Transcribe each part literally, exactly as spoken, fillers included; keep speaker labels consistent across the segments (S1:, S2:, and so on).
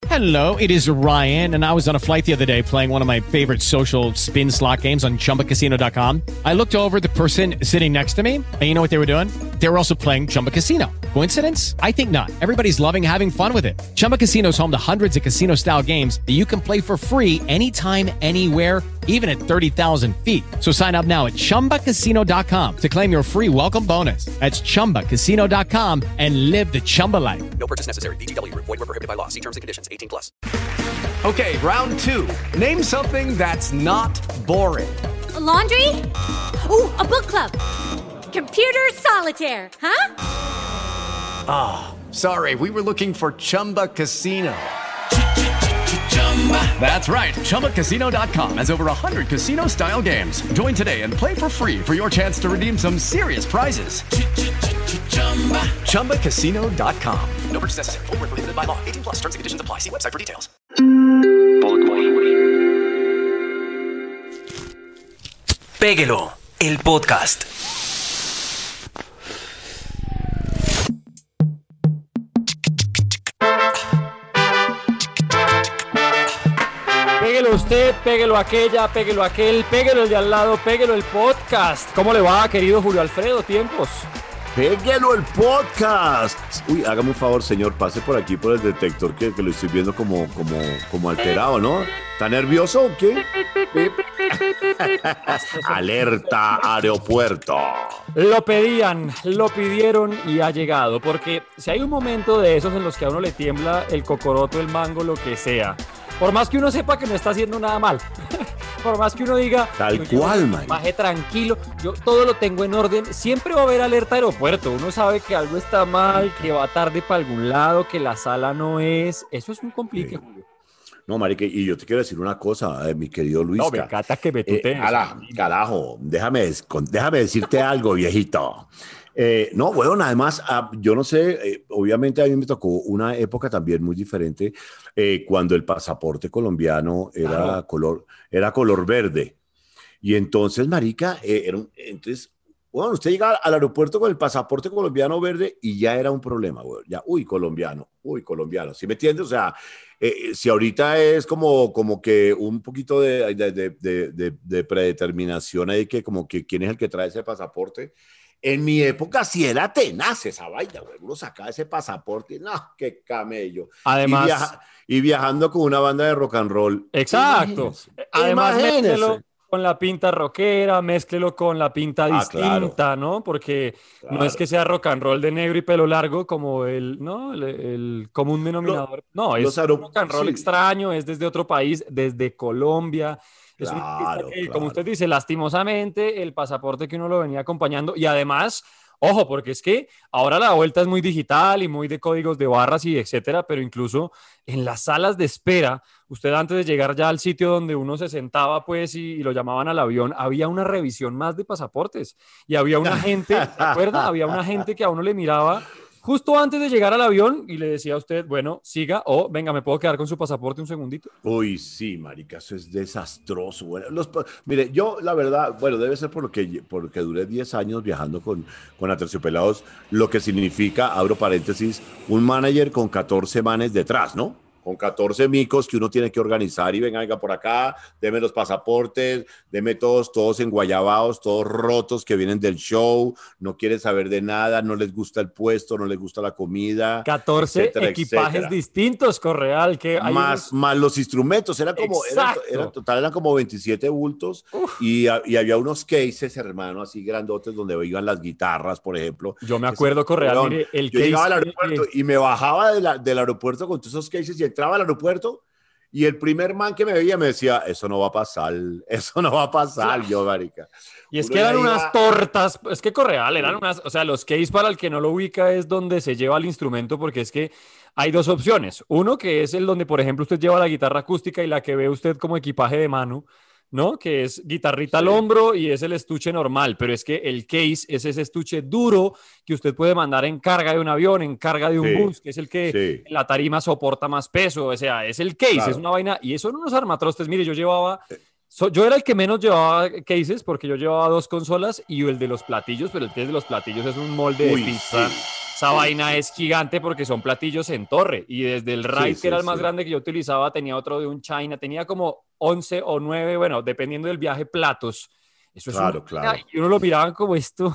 S1: Hello, it is Ryan, and I was on a flight the other day playing one of my favorite social spin slot games on Chumba Casino dot com. I looked over at the person sitting next to me, and you know what they were doing? They were also playing Chumba Casino. Coincidence? I think not. Everybody's loving having fun with it. Chumba Casino is home to hundreds of casino-style games that you can play for free anytime, anywhere, even at thirty thousand feet. So sign up now at Chumba Casino dot com to claim your free welcome bonus. That's Chumba Casino dot com and live the Chumba life.
S2: No purchase necessary. V G W. Void where prohibited by law. See terms and conditions. eighteen plus.
S3: Okay, round two. Name something that's not boring.
S4: A laundry? Ooh, a book club. Computer solitaire, huh?
S3: Ah, oh, sorry. We were looking for Chumba Casino. That's right. Chumba Casino dot com has over one hundred casino-style games. Join today and play for free for your chance to redeem some serious prizes. Chumba Casino dot com.
S2: No purchase necessary. Void where prohibited by law. eighteen plus. Terms and conditions apply. See website for details.
S5: Péguelo, el podcast.
S6: Péguelo usted, péguelo aquella, péguelo aquel, péguelo el de al lado, péguelo el podcast. ¿Cómo le va, querido Julio Alfredo? ¿Tiempos?
S7: ¡Péguelo el podcast! Uy, hágame un favor, señor, pase por aquí por el detector que, que lo estoy viendo como, como, como alterado, ¿no? ¿Está nervioso o qué? Alerta aeropuerto.
S6: Lo pedían, lo pidieron y ha llegado, porque si hay un momento de esos en los que a uno le tiembla el cocoroto, el mango, lo que sea, por más que uno sepa que no está haciendo nada mal, por más que uno diga
S7: tal cual, man,
S6: baje tranquilo, yo todo lo tengo en orden, siempre va a haber alerta aeropuerto. Uno sabe que algo está mal, que va tarde para algún lado, que la sala no es, eso es un complique, sí. Julio.
S7: No, marica, y yo te quiero decir una cosa, eh, mi querido Luis.
S6: No, me encanta que me tutees.
S7: Eh, ala, carajo, déjame, déjame decirte algo, viejito. Eh, no, bueno, además, ah, yo no sé, eh, obviamente a mí me tocó una época también muy diferente eh, cuando el pasaporte colombiano era, claro, color, era color verde. Y entonces, marica, eh, era un, entonces, bueno, usted llega al aeropuerto con el pasaporte colombiano verde y ya era un problema, güey. Ya, uy, colombiano, uy, colombiano, ¿sí me entiendes? O sea, eh, si ahorita es como, como que un poquito de, de, de, de, de, de predeterminación ahí, que como que quién es el que trae ese pasaporte. En mi época sí era tenaz esa vaina, güey. Uno sacaba ese pasaporte, no, qué camello.
S6: Además,
S7: y, viaja, y viajando con una banda de rock and roll.
S6: Exacto.
S7: Imagínese.
S6: Además,
S7: Imagínese.
S6: mézclelo con la pinta rockera, mézclelo con la pinta
S7: Ah,
S6: distinta, claro, ¿no? Porque claro, no es que sea rock and roll de negro y pelo largo como el, ¿no? el, el común denominador. Lo, no, es un rock and roll sí, extraño, es desde otro país, desde Colombia. Es
S7: claro,
S6: que,
S7: claro.
S6: Como usted dice, lastimosamente, el pasaporte que uno lo venía acompañando y además, ojo, porque es que ahora la vuelta es muy digital y muy de códigos de barras y etcétera, pero incluso en las salas de espera, usted antes de llegar ya al sitio donde uno se sentaba pues y, y lo llamaban al avión, había una revisión más de pasaportes y había una gente, ¿se acuerda? Había una gente que a uno le miraba justo antes de llegar al avión y le decía a usted, bueno, siga o venga, ¿me puedo quedar con su pasaporte un segundito?
S7: Uy, sí, marica, eso es desastroso. Bueno, los, mire, yo la verdad, bueno, debe ser porque, porque duré diez años viajando con, con Aterciopelados, lo que significa, abro paréntesis, un manager con catorce manes detrás, ¿no? Con catorce micos que uno tiene que organizar y venga, venga por acá, deme los pasaportes, deme todos, todos enguayabados, todos rotos que vienen del show, no quieren saber de nada, no les gusta el puesto, no les gusta la comida.
S6: catorce etcétera, equipajes etcétera. Distintos, Correal. Que hay
S7: más,
S6: un...
S7: más los instrumentos, era como, era, era, total eran como veintisiete bultos y, y había unos cases, hermano, así grandotes donde iban las guitarras, por ejemplo.
S6: Yo me acuerdo, Correal, mire,
S7: el yo case llegaba al aeropuerto que... y me bajaba de la, del aeropuerto con todos esos cases y entraba al aeropuerto y el primer man que me veía me decía, eso no va a pasar, eso no va a pasar, yo, marica.
S6: Y es Uno que eran iba... unas tortas, es que Correal, eran unas, o sea, los case para el que no lo ubica es donde se lleva el instrumento, porque es que hay dos opciones. Uno que es el donde, por ejemplo, usted lleva la guitarra acústica y la que ve usted como equipaje de mano, ¿no? Que es guitarrita sí. al hombro y es el estuche normal, pero es que el case es ese estuche duro que usted puede mandar en carga de un avión, en carga de un sí. bus, que es el que sí. en la tarima soporta más peso, o sea, es el case, claro. es una vaina, y eso en unos armatrostes, mire, yo llevaba... So, yo era el que menos llevaba cases porque yo llevaba dos consolas y el de los platillos, pero el que es de los platillos es un molde Uy, de pizza. Sí. esa vaina es gigante porque son platillos en torre. Y desde el Ride,
S7: Sí,
S6: que era
S7: sí,
S6: el más
S7: sí.
S6: grande que yo utilizaba, tenía otro de un China, tenía como once o nueve, bueno, dependiendo del viaje, platos. Eso es una
S7: Claro,
S6: vaina,
S7: claro.
S6: y uno lo miraban como esto,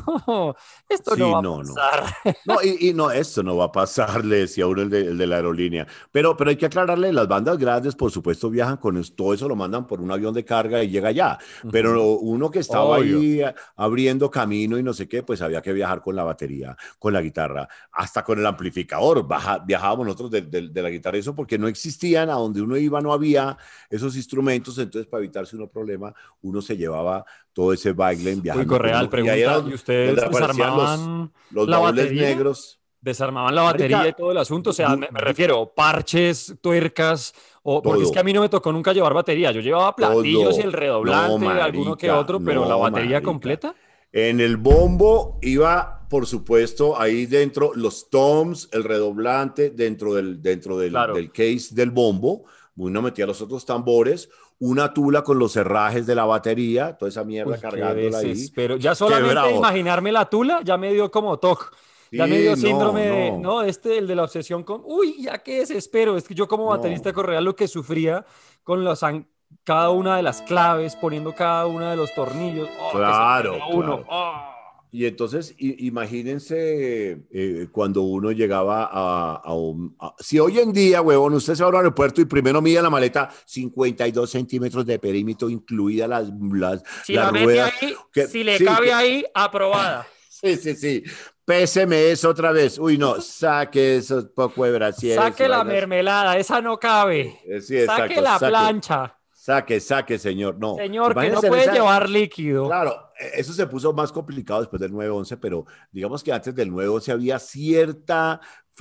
S6: esto no
S7: Sí,
S6: va a
S7: no, no.
S6: pasar.
S7: No, y, y no, esto no va a pasar, le decía uno el de, el de la aerolínea. Pero, pero hay que aclararle, las bandas grandes, por supuesto, viajan con es- todo eso, lo mandan por un avión de carga y llega allá. Pero
S6: Ujú.
S7: uno que estaba
S6: Obvio.
S7: ahí a- abriendo camino y no sé qué, pues había que viajar con la batería, con la guitarra, hasta con el amplificador. Baja- viajábamos nosotros de, de- de la guitarra, eso porque no existían, a donde uno iba no había esos instrumentos, entonces para evitarse unos problemas, uno se llevaba todo ese baile
S6: Uy,
S7: viajando con
S6: Correal,
S7: uno. Y ahí era
S6: pregunta, ¿y
S7: donde, donde
S6: ustedes
S7: aparecían los,
S6: desarmaban
S7: los
S6: la
S7: baúles
S6: batería?
S7: negros.
S6: Desarmaban la batería y
S7: Marica,
S6: todo el asunto, o sea,
S7: du-
S6: me, me
S7: du-
S6: refiero, parches, tuercas, o porque es que a
S7: todo,
S6: mí no me tocó nunca llevar batería, yo llevaba platillos y el
S7: todo. No,
S6: redoblante, alguno que
S7: marica,
S6: otro, pero la
S7: no,
S6: batería
S7: marica.
S6: completa.
S7: En el bombo iba, por supuesto, ahí dentro los toms, el redoblante, dentro del, dentro del,
S6: Claro.
S7: del case del bombo. Uno metía los otros tambores, una tula con los herrajes de la batería, toda esa mierda
S6: Uy, qué
S7: cargándola ahí.
S6: desespero. Ya
S7: Qué
S6: solamente
S7: bravo.
S6: imaginarme la tula ya me dio como toc. Ya me
S7: Sí,
S6: dio
S7: no,
S6: síndrome de,
S7: no.
S6: no, este, el de la obsesión con, uy, ya qué desespero. Es que yo como baterista
S7: No,
S6: Correal lo que sufría con los, an- cada una de las claves, poniendo cada uno de los tornillos, oh, que se
S7: claro,
S6: enreda uno,
S7: claro.
S6: oh.
S7: Y entonces, i- imagínense eh, cuando uno llegaba a, a un... a- si hoy en día, huevón, usted se va a un aeropuerto y primero mide la maleta cincuenta y dos centímetros de perímetro, incluidas las, las,
S6: Si
S7: las
S6: la mete
S7: ruedas.
S6: ahí,
S7: Que,
S6: si le
S7: sí,
S6: cabe
S7: que,
S6: ahí, aprobada.
S7: sí, sí, sí. Péseme eso otra vez. Uy, no, saque esos poco de brasieres y
S6: Saque la
S7: vainas.
S6: mermelada, esa no cabe.
S7: Eh, sí,
S6: Saque
S7: exacto,
S6: la
S7: saque.
S6: plancha.
S7: Saque, saque, señor. No,
S6: Señor, que no
S7: imagínense en
S6: puede
S7: esa,
S6: llevar líquido.
S7: claro, e- eso se puso más complicado después del nueve once, pero digamos que antes del nueve once había cierta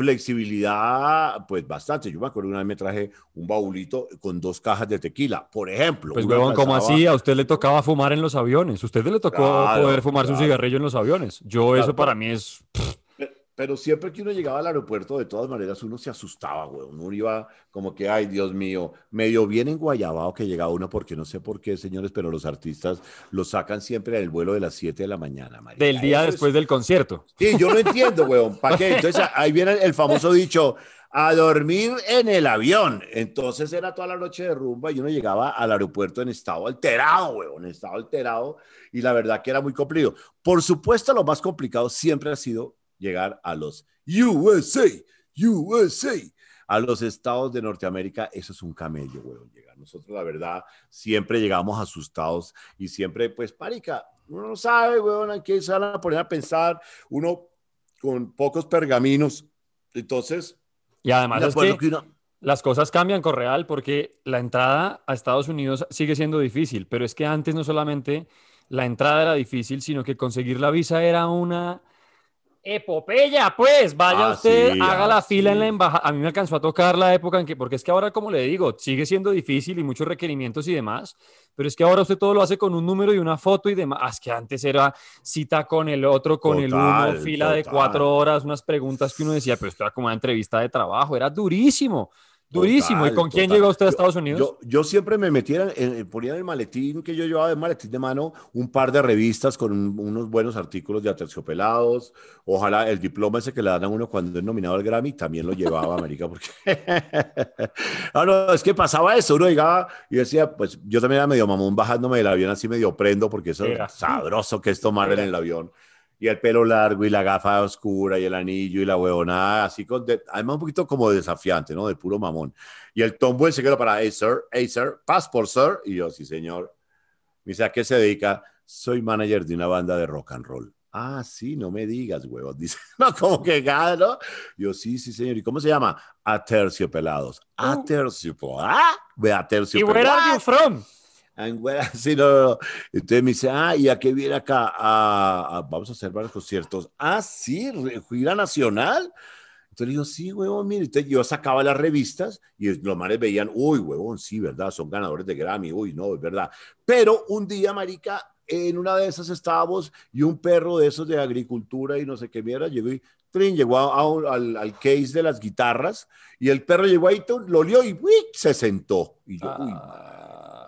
S7: flexibilidad, pues bastante. Yo me acuerdo una vez me traje un baulito con dos cajas de tequila, por ejemplo,
S6: Pues,
S7: uno
S6: huevón, ¿cómo así?
S7: alcanzaba,
S6: A usted le tocaba fumar en los aviones. A usted le tocó poder
S7: claro,
S6: fumar su
S7: claro,
S6: cigarrillo en los aviones. Yo, eso
S7: claro,
S6: para
S7: pero,
S6: mí es.
S7: pe- pero siempre que uno llegaba al aeropuerto, de todas maneras, uno se asustaba, güey. Uno iba como que, ay, Dios mío, medio bien enguayabado que llegaba uno, porque no sé por qué, señores, pero los artistas lo sacan siempre en el vuelo de las siete de la mañana,
S6: Del
S7: marica.
S6: día
S7: Eso
S6: después
S7: es,
S6: del concierto.
S7: sí, yo no entiendo, weón. ¿Para qué? Entonces ahí viene el famoso dicho, a dormir en el avión. Entonces era toda la noche de rumba y uno llegaba al aeropuerto en estado alterado, weón, en estado alterado. Y la verdad que era muy complicado. Por supuesto, lo más complicado siempre ha sido llegar a los U S A, U S A, a los estados de Norteamérica. Eso es un camello, weón, llegar. Nosotros, la verdad, siempre llegamos asustados y siempre, pues, marica, uno no sabe, weón, hay que se van a poner a pensar, uno con pocos pergaminos. Entonces,
S6: Y además
S7: me
S6: es
S7: acuerdo
S6: que
S7: que uno,
S6: las cosas cambian con Real porque la entrada a Estados Unidos sigue siendo difícil, pero es que antes no solamente la entrada era difícil, sino que conseguir la visa era una epopeya, pues. Vaya
S7: ah,
S6: usted,
S7: sí,
S6: haga
S7: ah,
S6: la fila en la
S7: sí,
S6: embajada. A mí me alcanzó a tocar la época en que, porque es que ahora, como le digo, sigue siendo difícil y muchos requerimientos y demás, pero es que ahora usted todo lo hace con un número y una foto y demás. Ah, es que antes era cita con el otro, con el uno,
S7: total,
S6: fila de cuatro
S7: total,
S6: horas, unas preguntas que uno decía, pero esto era como una entrevista de trabajo, era durísimo, durísimo. ¿Y
S7: total,
S6: con quién
S7: total.
S6: llegó usted a
S7: Yo,
S6: Estados Unidos?
S7: yo, yo siempre me metía, en, en- ponía en el maletín que yo llevaba, de maletín de mano, un par de revistas con un- unos buenos artículos de Aterciopelados. Ojalá el diploma ese que le dan a uno cuando es nominado al Grammy también lo llevaba, América, porque... ah, no, es que pasaba eso, uno llegaba y decía, pues yo también era medio mamón bajándome del avión así medio prendo, porque eso es
S6: Era,
S7: sabroso que es tomar en
S6: era.
S7: el avión. Y el pelo largo y la gafa oscura y el anillo y la huevonada, así con, de- además un poquito como desafiante, ¿no? De puro mamón. Y el tombo ese que era para, hey, sir, hey, sir, passport, sir. Y yo, sí, señor. Me dice, ¿a qué se dedica? Soy manager de una banda de rock and roll. Ah, sí, no me digas, huevón. Dice, no, como que gana, ¿no? Yo, sí, sí, señor. ¿Y cómo se llama? Aterciopelados. Aterciopelados. Ah, ve
S6: ¿Y where are you
S7: Aterciopelados.
S6: from?
S7: Anguera, sí, no, no, no. Entonces me dice, ah, ¿y a qué viene acá? A, a- vamos a hacer varios conciertos. Ah, sí, re- gira nacional. Entonces le digo, sí, huevón, mire. Entonces yo sacaba las revistas y los manes veían, uy, huevón, sí, ¿verdad? Son ganadores de Grammy, uy, no, es verdad. Pero un día, marica, en una de esas estábamos y un perro de esos de agricultura y no sé qué mierda llegó y trin, llegó a- a un- al, al case de las guitarras y el perro llegó ahí, tum, lo olió y ¡uy! Se sentó. Y yo, uy,
S6: Ah,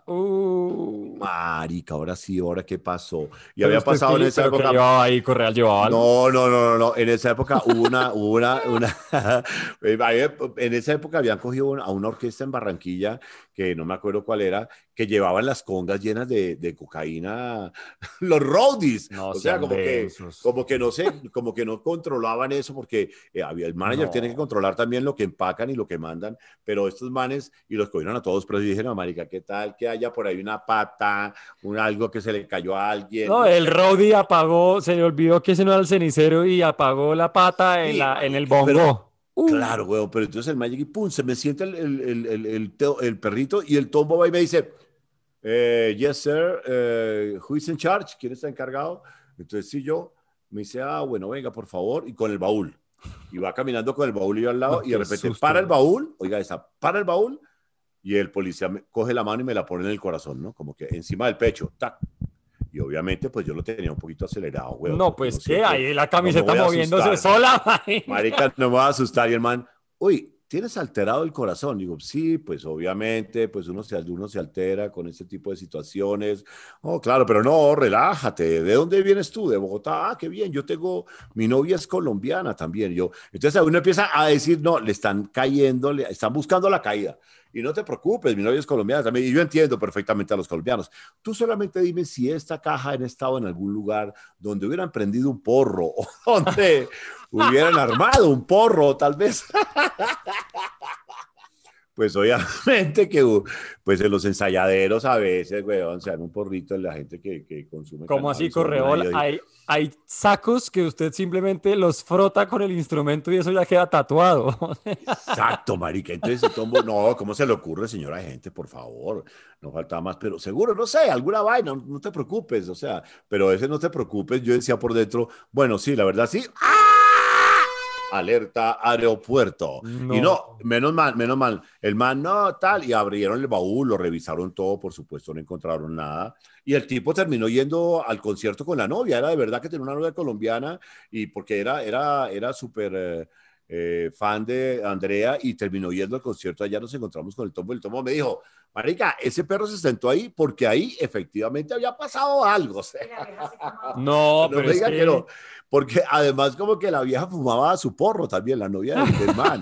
S6: Uh.
S7: Marica, ahora sí, ahora qué pasó. Y
S6: Pero
S7: había
S6: usted
S7: pasado
S6: qué-
S7: en esa
S6: pero ¿qué
S7: época.
S6: llevaba ahí? Correal llevaba algo.
S7: No, no, no, no, no. En esa época hubo una, hubo una, una en esa época habían cogido una- a una orquesta en Barranquilla, que no me acuerdo cuál era, que llevaban las congas llenas de, de cocaína, los roadies.
S6: No
S7: O sea,
S6: sean
S7: como que,
S6: densos.
S7: como que no sé, como que no controlaban eso, porque eh, había, el manager
S6: No.
S7: tiene que controlar también lo que empacan y lo que mandan, pero estos manes, y los cogieron a todos, pero yo dije, no, marica, ¿qué tal que haya por ahí una pata, un algo que se le cayó a alguien?
S6: No, el roadie apagó, se le olvidó que ese no era el cenicero y apagó la pata en,
S7: Sí,
S6: la, en el
S7: marica, pero-
S6: bongo. Uh.
S7: Claro, weón, pero entonces el Magic y pum, se me sienta el, el, el, el, el teo- el perrito y el tombo va y me dice, eh, yes, sir, eh, who is in charge? ¿Quién está encargado? Entonces, sí, yo, me dice, ah, bueno, venga, por favor, y con el baúl. Y va caminando con el baúl y yo al lado,
S6: No,
S7: y de
S6: qué
S7: repente
S6: susto,
S7: para el
S6: güey.
S7: baúl, oiga, esa, para el baúl, y el policía me coge la mano y me la pone en el corazón, ¿no? Como que encima del pecho, tac. Y obviamente, pues yo lo tenía un poquito acelerado, güey.
S6: No, pues qué,
S7: siempre-
S6: ahí la
S7: no me
S6: camiseta
S7: voy a
S6: moviéndose
S7: asustar.
S6: sola, marica.
S7: Marica, no me va a asustar. Y el man, uy, ¿tienes alterado el corazón? Digo, sí, pues obviamente, pues uno se, uno se altera con este tipo de situaciones. Oh, claro, pero no, relájate. ¿De dónde vienes tú? De Bogotá. Ah, qué bien. Yo tengo, mi novia es colombiana también. Yo, entonces uno empieza a decir, no, le están cayendo, le están buscando la caída. Y no te preocupes, mi novia es colombiana también. Y yo entiendo perfectamente a los colombianos. Tú solamente dime si esta caja ha estado en algún lugar donde hubieran prendido un porro o donde hubieran armado un porro, tal vez. Pues obviamente que pues en los ensayaderos a veces, weón, se dan un porrito en la gente que, que consume.
S6: ¿Cómo así,
S7: cannabis,
S6: Correol?
S7: ahí-
S6: Hay, hay sacos que usted simplemente los frota con el instrumento y eso ya queda tatuado.
S7: Exacto, marica. Entonces, el tombo, no, ¿cómo se le ocurre, señora gente? Por favor, no falta más, pero seguro, no sé, alguna vaina, no, no te preocupes, o sea, pero ese no te preocupes, yo decía por dentro, bueno, sí, la verdad sí. ¡Ah! Alerta aeropuerto.
S6: No.
S7: Y no, menos mal, menos mal. El man, no, tal, y abrieron el baúl, lo revisaron todo, por supuesto, no encontraron nada. Y el tipo terminó yendo al concierto con la novia, era de verdad que tenía una novia colombiana, y porque era, era, era súper eh, eh, fan de Andrea, y terminó yendo al concierto, allá nos encontramos con el tombo, el tombo me dijo, marica, ese perro se sentó ahí porque ahí efectivamente había pasado algo, o sea,
S6: No,
S7: no
S6: pero
S7: me
S6: es
S7: diga
S6: que...
S7: que no, porque además como que la vieja fumaba su porro también, la novia del, del man.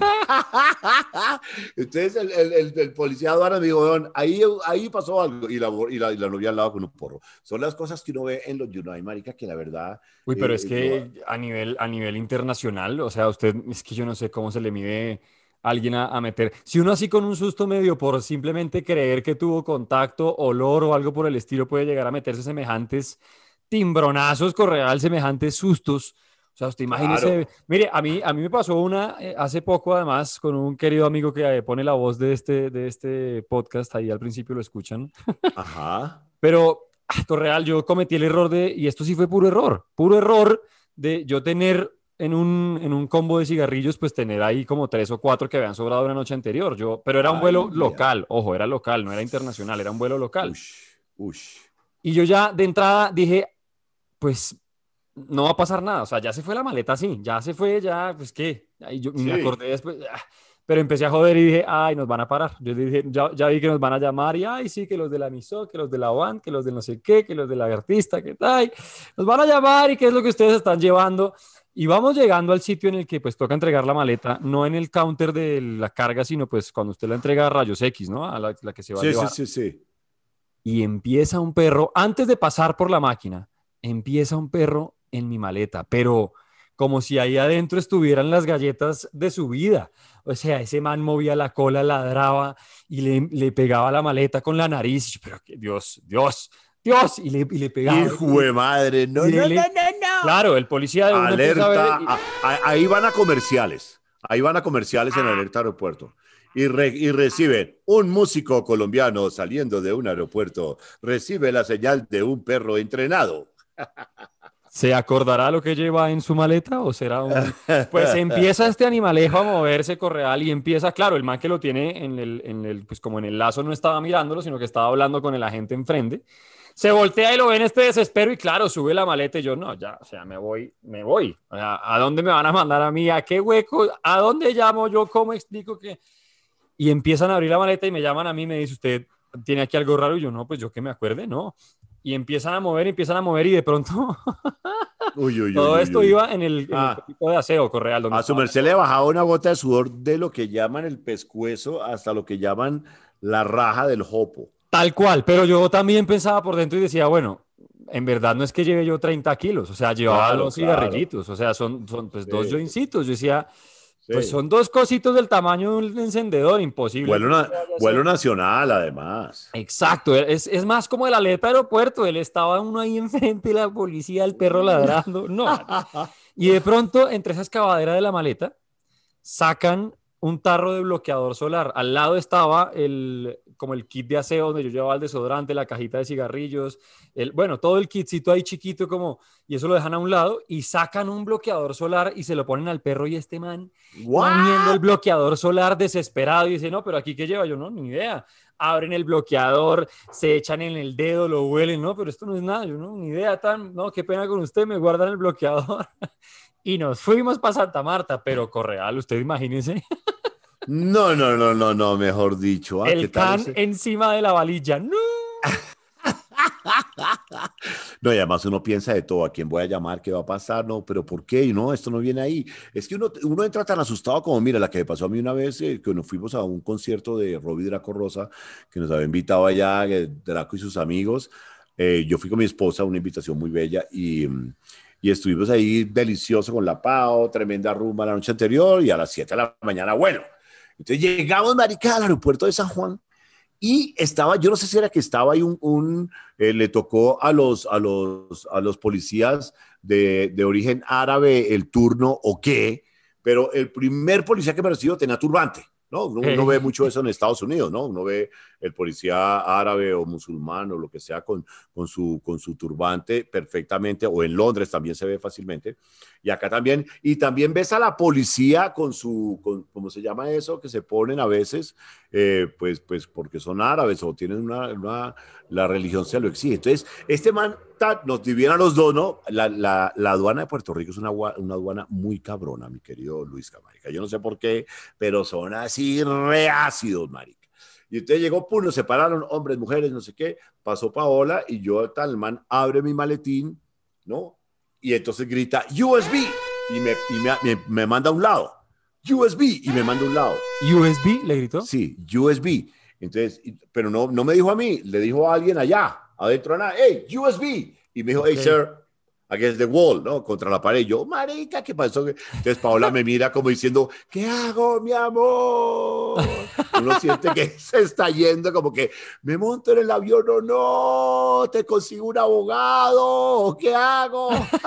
S7: Entonces el, el, el, el policía de aduanas me dijo, "Weón, ahí, ahí pasó algo", y la, y, la, y la novia al lado con un porro. Son las cosas que uno ve en los United, marica, que la verdad...
S6: Uy, pero
S7: eh,
S6: es que a nivel, a nivel internacional, o sea, usted, es que yo no sé cómo se le mide a alguien a, a meter. Si uno así con un susto medio por simplemente creer que tuvo contacto, olor o algo por el estilo puede llegar a meterse semejantes timbronazos, Correal, semejantes sustos. O sea, usted imagínese.
S7: Claro.
S6: Mire, a mí, a mí me pasó una eh, hace poco, además, con un querido amigo que eh, pone la voz de este, de este podcast. Ahí al principio lo escuchan.
S7: Ajá.
S6: Pero, ah, Correal, yo cometí el error de, y esto sí fue puro error, puro error de yo tener en un, en un combo de cigarrillos, pues tener ahí como tres o cuatro que habían sobrado una noche anterior. Yo, pero era un
S7: Ay,
S6: vuelo
S7: mira.
S6: local, ojo, era local, no era internacional, era un vuelo local.
S7: Ush, ush.
S6: Y yo ya de entrada dije, pues no va a pasar nada, o sea, ya se fue la maleta así, ya se fue, ya, pues qué, ahí yo me
S7: Sí.
S6: acordé después, ah, pero empecé a joder y dije, ay, nos van a parar. Yo dije, ya, ya vi que nos van a llamar y, ay, sí, que los de la M I S O, que los de la O A N, que los de no sé qué, que los de la artista, que tal, nos van a llamar y qué es lo que ustedes están llevando. Y vamos llegando al sitio en el que pues toca entregar la maleta, no en el counter de la carga, sino pues cuando usted la entrega a rayos X, ¿no? A la, la que se va a
S7: Sí,
S6: llevar.
S7: sí, sí, sí.
S6: Y empieza un perro, antes de pasar por la máquina, empieza un perro en mi maleta, pero como si ahí adentro estuvieran las galletas de su vida. O sea, ese man movía la cola, ladraba y le, le pegaba la maleta con la nariz. Pero que Dios, Dios, Dios, y le, y le pegaba.
S7: Hijo de madre, no,
S6: Y
S7: no,
S6: le-
S7: no, no, no.
S6: Claro, el policía de uno empieza a ver
S7: Alerta,
S6: y-
S7: a- a- ahí van a comerciales, ahí van a comerciales en alerta aeropuerto. Y, re- y reciben un músico colombiano saliendo de un aeropuerto, recibe la señal de un perro entrenado.
S6: ¿Se acordará lo que lleva en su maleta o será un...? Pues empieza este animalejo a moverse, Correal, y empieza, claro, el man que lo tiene en el, en el, pues como en el lazo no estaba mirándolo, sino que estaba hablando con el agente enfrente. Se voltea y lo ve en este desespero y claro, sube la maleta y yo, no, ya, o sea, me voy, me voy. O sea, ¿a dónde me van a mandar a mí? ¿A qué hueco? ¿A dónde llamo yo? ¿Cómo explico que...? Y empiezan a abrir la maleta y me llaman a mí y me dice usted, tiene aquí algo raro. Y yo, no, pues yo que me acuerde, no. Y empiezan a mover, empiezan a mover y de pronto
S7: Uy, uy,
S6: todo
S7: uy,
S6: esto
S7: uy, uy.
S6: iba en el, en
S7: Ah.
S6: el equipo de aseo, Correal. Donde
S7: A su
S6: estaba-
S7: merced le bajaba una gota de sudor de lo que llaman el pescuezo hasta lo que llaman la raja del jopo.
S6: Tal cual, pero yo también pensaba por dentro y decía, bueno, en verdad no es que lleve yo treinta kilos, o sea, llevaba
S7: Claro,
S6: dos
S7: claro.
S6: cigarrillitos, o sea, son, son pues dos
S7: Sí.
S6: joincitos. Yo decía,
S7: Sí.
S6: pues son dos cositos del tamaño de un encendedor, imposible.
S7: Vuelo,
S6: que
S7: na-
S6: esto vaya a
S7: vuelo
S6: ser-
S7: nacional, además.
S6: Exacto, es, es más como el aleta aeropuerto, él estaba uno ahí enfrente, la policía, el perro ladrando, no. Y de pronto, entre esa excavadera de la maleta, sacan un tarro de bloqueador solar. Al lado estaba el, como el kit de aseo donde yo llevaba el desodorante, la cajita de cigarrillos, el, bueno, todo el kitcito ahí chiquito como, y eso lo dejan a un lado y sacan un bloqueador solar y se lo ponen al perro y este man poniendo el bloqueador solar desesperado y dice, no, pero aquí qué lleva yo, no, ni idea. Abren el bloqueador, se echan en el dedo, lo huelen, no, pero esto no es nada, yo no, ni idea, tan, no, qué pena con usted, me guardan el bloqueador. Y nos fuimos para Santa Marta, pero Correal, usted imagínese,
S7: No, no, no, no, no, mejor dicho. Ah, ¿qué
S6: el
S7: tal
S6: can
S7: ese?
S6: encima de la valilla, no.
S7: No, y además uno piensa de todo, ¿a quién voy a llamar? ¿Qué va a pasar? No, pero ¿por qué? Y no, esto no viene ahí. Es que uno, uno entra tan asustado como, mira, la que me pasó a mí una vez, eh, que nos fuimos a un concierto de Robbie Draco Rosa, que nos había invitado allá, eh, Draco y sus amigos. Eh, yo fui con mi esposa, una invitación muy bella, y, mm, y estuvimos ahí delicioso con la Pao, tremenda rumba la noche anterior, y a las siete de la mañana, bueno. Entonces llegamos, marica, al aeropuerto de San Juan, y estaba, yo no sé si era que estaba ahí un, un eh, le tocó a los, a los, a los policías de, de origen árabe el turno o qué, pero el primer policía que me recibió tenía turbante, ¿no? Uno, uno ve mucho eso en Estados Unidos, ¿no? Uno ve el policía árabe o musulmán o lo que sea con, con, su, con su turbante perfectamente, o en Londres también se ve fácilmente, y acá también, y también ves a la policía con su, con, ¿cómo se llama eso? Que se ponen a veces, eh, pues, pues porque son árabes o tienen una, una, la religión se lo exige. Entonces, este man ta, nos diviene a los dos, ¿no? La, la, la aduana de Puerto Rico es una, una aduana muy cabrona, mi querido Luis Camarica. Yo no sé por qué, pero son así reácidos, marica. Y entonces llegó, pum, nos separaron, hombres, mujeres, no sé qué, pasó Paola y yo, tal, el man abre mi maletín, ¿no? Y entonces grita, U S B, y me, y me, me, me manda a un lado, U S B, y me manda a un lado.
S6: ¿U S B le gritó?
S7: Sí, U S B. Entonces, pero no, no me dijo a mí, le dijo a alguien allá, adentro de nada, hey, U S B. Y me dijo, hey,
S6: Ok.
S7: sir, against the wall, ¿no? Contra la pared. Y yo, marica, ¿qué pasó? Entonces Paola me mira como diciendo, ¿qué hago, mi amor? Uno siente que se está yendo, como que me monto en el avión o no, te consigo un abogado, ¿qué hago?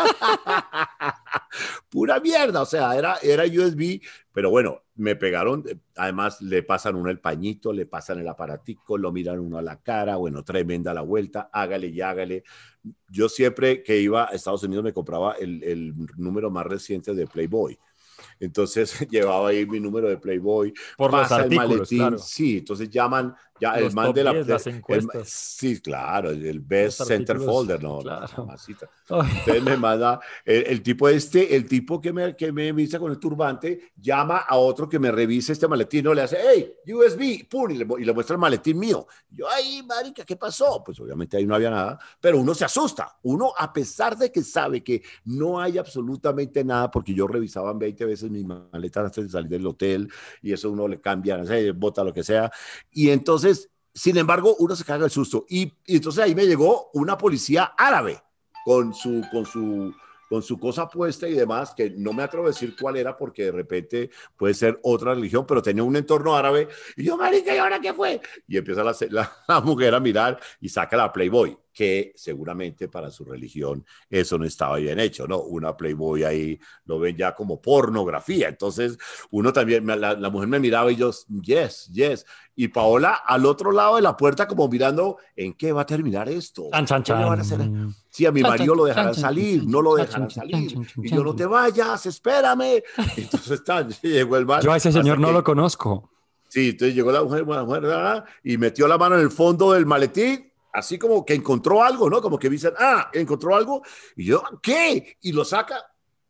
S7: Pura mierda, o sea, era, era U S B, pero bueno, me pegaron, además le pasan uno el pañito, le pasan el aparatico, lo miran uno a la cara, bueno, tremenda la vuelta, hágale y hágale. Yo siempre que iba a Estados Unidos me compraba el, el número más reciente de Playboy. Entonces llevaba ahí mi número de Playboy,
S6: Por los
S7: pasa el
S6: artículos,
S7: maletín,
S6: claro.
S7: sí, entonces llaman ya el
S6: Los
S7: man
S6: top
S7: de la
S6: diez, las
S7: el-
S6: encuestas.
S7: sí, claro, el Best
S6: Los
S7: Center
S6: artículos,
S7: Folder, no,
S6: claro.
S7: mamacita.
S6: Ay.
S7: Entonces me manda el, el tipo este, el tipo que me, que me viste con el turbante, llama a otro que me revise este maletín, no le hace, hey, U S B, pum, y le, y le muestra el maletín mío. Yo, ay, marica, ¿qué pasó? Pues obviamente ahí no había nada, pero uno se asusta. Uno, a pesar de que sabe que no hay absolutamente nada, porque yo revisaba veinte veces mis maletas antes de salir del hotel, y eso uno le cambia, no sé, bota lo que sea, y entonces, sin embargo, uno se caga el susto. Y, y entonces ahí me llegó una policía árabe con su, con su, con su cosa puesta y demás, que no me atrevo a decir cuál era porque de repente puede ser otra religión, pero tenía un entorno árabe. Y yo, marica, ¿y ahora qué fue? Y empieza la, la, la mujer a mirar y saca la Playboy, que seguramente para su religión eso no estaba bien hecho, ¿no? Una Playboy ahí lo ven ya como pornografía. Entonces uno también, la, la mujer me miraba y yo, yes, yes. Y Paola al otro lado de la puerta como mirando, ¿en qué va a terminar esto?
S6: Chan, chan,
S7: ¿Qué le van a hacer?
S6: chan.
S7: Sí, a mi
S6: Chan,
S7: marido
S6: chan,
S7: lo dejarán
S6: chan,
S7: salir,
S6: chan,
S7: no lo
S6: chan,
S7: dejarán
S6: chan,
S7: salir.
S6: chan, chan,
S7: Y
S6: chan,
S7: yo, no
S6: chan.
S7: te vayas, espérame. Entonces está, llegó el man.
S6: Yo a ese señor
S7: hasta
S6: no
S7: que-
S6: lo conozco.
S7: Sí, entonces llegó la mujer, la mujer, ¿verdad? Y metió la mano en el fondo del maletín, así como que encontró algo, ¿no? Como que dicen, ah, encontró algo. Y yo, ¿qué? Y lo saca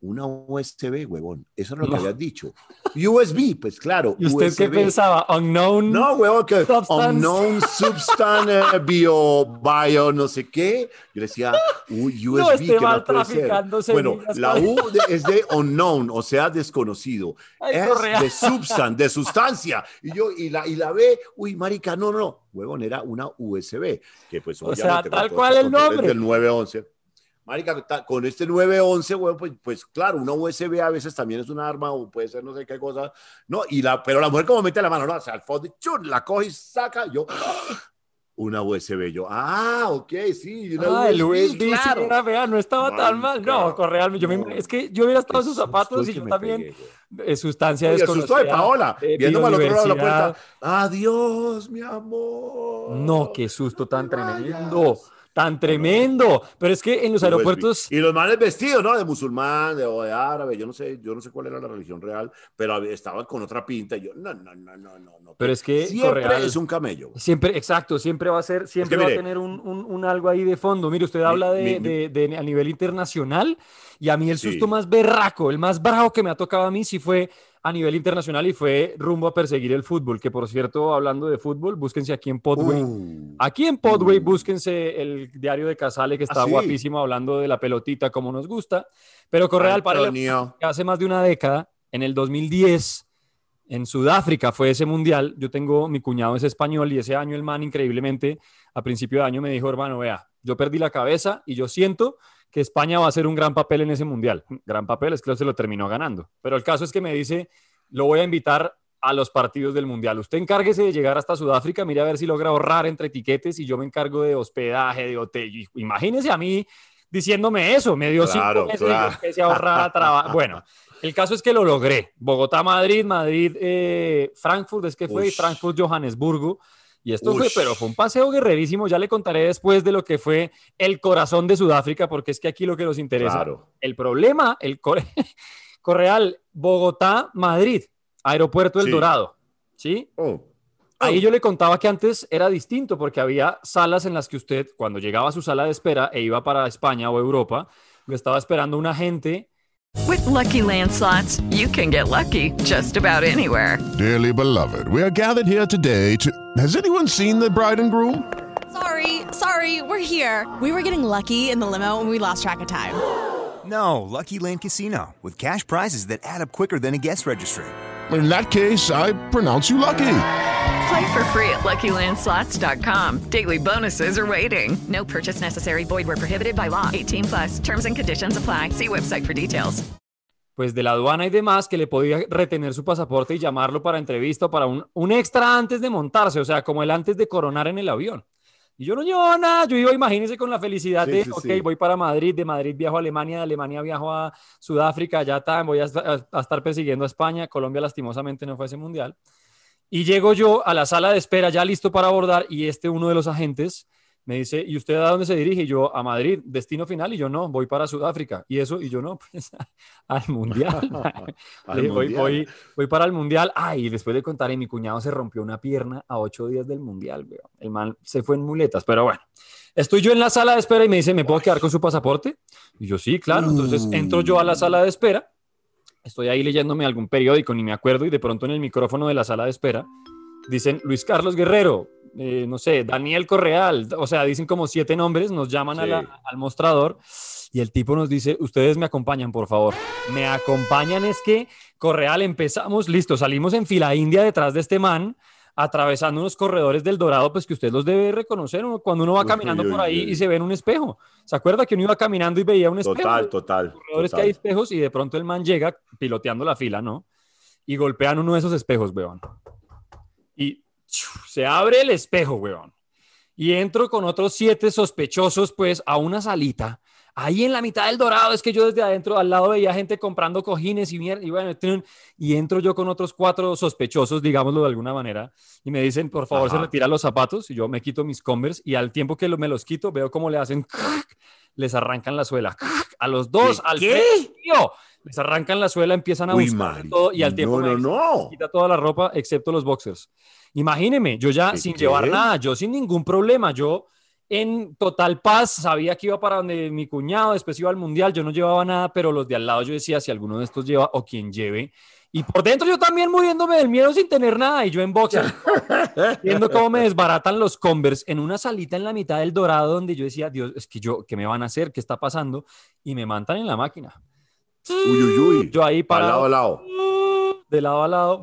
S7: una U S B, huevón. Eso es lo
S6: No.
S7: que habías dicho. U S B, pues claro.
S6: ¿Y usted
S7: U S B.
S6: qué pensaba? Unknown.
S7: No, huevón, que
S6: Substance.
S7: unknown substance, bio, bio, no sé qué. Yo le decía, uy, U S B,
S6: No, este
S7: ¿qué
S6: mal
S7: más puede ser?
S6: traficando
S7: Bueno,
S6: semillas
S7: la
S6: con-
S7: U de- es de unknown, o sea, desconocido.
S6: Ay,
S7: es
S6: Correa.
S7: de substance, de sustancia. Y yo, y la, y la B, uy, marica, no, no, no. Huevón, era una U S B, que pues
S6: O sea,
S7: obviamente con
S6: tal
S7: todos
S6: cual
S7: estos
S6: el
S7: controles
S6: nombre.
S7: del nueve once. Marica, ta- con este nueve once, huevón, pues, pues claro, una U S B a veces también es un arma o puede ser no sé qué cosa. No, y la, pero la mujer como mete la mano, no, o sea, al fondo, chun, la coge y saca, yo, una U S B, yo, ah, ok, sí, una
S6: Ah, el U S B, sí,
S7: claro.
S6: era, vea, no estaba tan mal.
S7: Marica,
S6: No, Correa, yo me
S7: no.
S6: imag- es que yo hubiera estado en
S7: Qué
S6: sus zapatos
S7: susto
S6: y
S7: el que
S6: yo
S7: me
S6: también,
S7: pegué, güey.
S6: eh, sustancia
S7: Oye, el susto de
S6: desconocida,
S7: Paola,
S6: eh,
S7: viéndome al otro lado de la
S6: biodiversidad.
S7: puerta. Adiós, mi amor.
S6: No, qué susto tan
S7: No te vayas.
S6: tremendo, tan tremendo. Pero es que en los
S7: U S B.
S6: aeropuertos,
S7: Y los manes vestidos, ¿no? De musulmán, de, o de árabe, yo no sé, yo no sé cuál era la religión real, pero estaban con otra pinta. Y yo, no, no, no, no, no. no.
S6: Pero es que,
S7: siempre
S6: Correal,
S7: es un camello.
S6: siempre, exacto, siempre va a ser, siempre
S7: Es que
S6: va
S7: mire,
S6: a tener un, un- un algo ahí de fondo. Mire, usted habla de,
S7: mi- mi-
S6: de- de- a nivel internacional y a mí el
S7: Sí.
S6: susto más berraco, el más bravo que me ha tocado a mí sí fue a nivel internacional y fue rumbo a perseguir el fútbol, que por cierto, hablando de fútbol, búsquense aquí en Podway.
S7: Uh,
S6: Aquí en Podway,
S7: uh.
S6: búsquense el diario de Casale, que está
S7: ¿Ah, sí?
S6: guapísimo hablando de la pelotita como nos gusta. Pero Correal, para
S7: Antonio.
S6: hace más de una década, en el dos mil diez, en Sudáfrica fue ese mundial. Yo tengo, mi cuñado es español y ese año el man increíblemente, a principio de año me dijo, hermano, vea, yo perdí la cabeza y yo siento que España va a hacer un gran papel en ese mundial. Gran papel, es que se lo terminó ganando. Pero el caso es que me dice, lo voy a invitar a los partidos del mundial. Usted encárguese de llegar hasta Sudáfrica, mire a ver si logra ahorrar entre etiquetes y yo me encargo de hospedaje, de hotel. Y imagínese a mí diciéndome eso, me dio
S7: Claro,
S6: cinco meses
S7: claro.
S6: y yo empecé a ahorrar a trabajar. Bueno, el caso es que lo logré. Bogotá, Madrid, Madrid, eh, Frankfurt, es que fue, y
S7: Ush.
S6: Frankfurt, Johannesburgo. Y esto fue,
S7: Ush.
S6: pero fue un paseo guerrerísimo. Ya le contaré después de lo que fue el corazón de Sudáfrica, porque es que aquí lo que nos interesa.
S7: Claro.
S6: El problema, el core- Correal, Bogotá, Madrid, Aeropuerto El
S7: Sí.
S6: Dorado. ¿Sí?
S7: Oh.
S6: Ahí yo le contaba que antes era distinto porque había salas en las que usted, cuando llegaba a su sala de espera e iba para España o Europa, lo estaba esperando un agente.
S8: With Lucky Land Slots, you can get lucky just about anywhere.
S9: Dearly beloved, we are gathered here today to... Has anyone seen the bride and groom?
S10: Sorry, sorry, we're here. We were getting lucky in the limo and we lost track of time.
S11: No, Lucky Land Casino, with cash prizes that add up quicker than a guest registry.
S9: In that case, I pronounce you lucky.
S8: Play for free at Lucky Land Slots dot com. Daily bonuses are waiting. No purchase necessary. Void where prohibited by law. eighteen plus. Terms and conditions apply. See website for details.
S6: Pues de la aduana y demás, que le podía retener su pasaporte y llamarlo para entrevista o para un, un extra antes de montarse, o sea, como el antes de coronar en el avión. Y yo no llevaba nada, yo iba, imagínense, con la felicidad
S7: Sí,
S6: de,
S7: sí,
S6: ok,
S7: sí.
S6: voy para Madrid, de Madrid viajo a Alemania, de Alemania viajo a Sudáfrica, ya está, voy a, a- a estar persiguiendo a España, Colombia lastimosamente no fue ese mundial. Y llego yo a la sala de espera ya listo para abordar y este uno de los agentes me dice, ¿y usted a dónde se dirige? Y yo, a Madrid, destino final. Y yo, no, voy para Sudáfrica. Y eso, y yo, no, pues al mundial.
S7: Al
S6: Le dije, voy,
S7: mundial.
S6: voy, voy para el mundial. Ay, y después de contar, y mi cuñado se rompió una pierna a ocho días del mundial, weón. El man se fue en muletas, pero bueno. Estoy yo en la sala de espera y me dice, ¿me puedo quedar con su pasaporte? Y yo, sí, claro. Entonces entro yo a la sala de espera. Estoy ahí leyéndome algún periódico, ni me acuerdo, y de pronto en el micrófono de la sala de espera dicen Luis Carlos Guerrero, eh, no sé, Daniel Correal, o sea, dicen como siete nombres, nos llaman a
S7: Sí.
S6: la- al mostrador y el tipo nos dice, ustedes me acompañan, por favor. Me acompañan, es que Correal empezamos, listo, salimos en fila india detrás de este man, atravesando unos corredores del Dorado, pues que usted los debe reconocer uno- cuando uno va
S7: Uy,
S6: caminando
S7: uy,
S6: por ahí
S7: uy.
S6: y se ve en un espejo. ¿Se acuerda que uno iba caminando y veía un espejo?
S7: Total, total.
S6: Corredores que
S7: total.
S6: hay espejos y de pronto el man llega piloteando la fila, ¿no? Y golpean uno de esos espejos, weón. Y ¡chiu! Se abre el espejo, weón. Y entro con otros siete sospechosos, pues, a una salita. Ahí en la mitad del Dorado, es que yo desde adentro, al lado veía gente comprando cojines y mierda, y bueno, tun, y entro yo con otros cuatro sospechosos, digámoslo de alguna manera, y me dicen, por favor,
S7: Ajá.
S6: se retiran los zapatos, y yo me quito mis Converse, y al tiempo que lo- me los quito, veo cómo le hacen, les arrancan la suela, a los dos,
S7: ¿Qué?
S6: al
S7: ¿Qué?
S6: frente mío, les arrancan la suela, empiezan a
S7: Uy,
S6: buscar
S7: Mari.
S6: todo, y al tiempo
S7: No,
S6: me
S7: no,
S6: dicen,
S7: no.
S6: quita toda la ropa excepto los boxers. Imagíneme, yo ya
S7: ¿Qué,
S6: sin
S7: qué?
S6: llevar nada, yo sin ningún problema, yo en total paz, sabía que iba para donde mi cuñado, después iba al mundial, yo no llevaba nada, pero los de al lado yo decía, si alguno de estos lleva o quien lleve, y por dentro yo también muriéndome del miedo sin tener nada, y yo en boxer, viendo cómo me desbaratan los Converse en una salita en la mitad del Dorado, donde yo decía, Dios, es que yo, ¿qué me van a hacer? ¿Qué está pasando? Y me mandan en la máquina.
S7: Uy, uy, uy.
S6: Yo ahí parado,
S7: lado a lado.
S6: de lado a lado,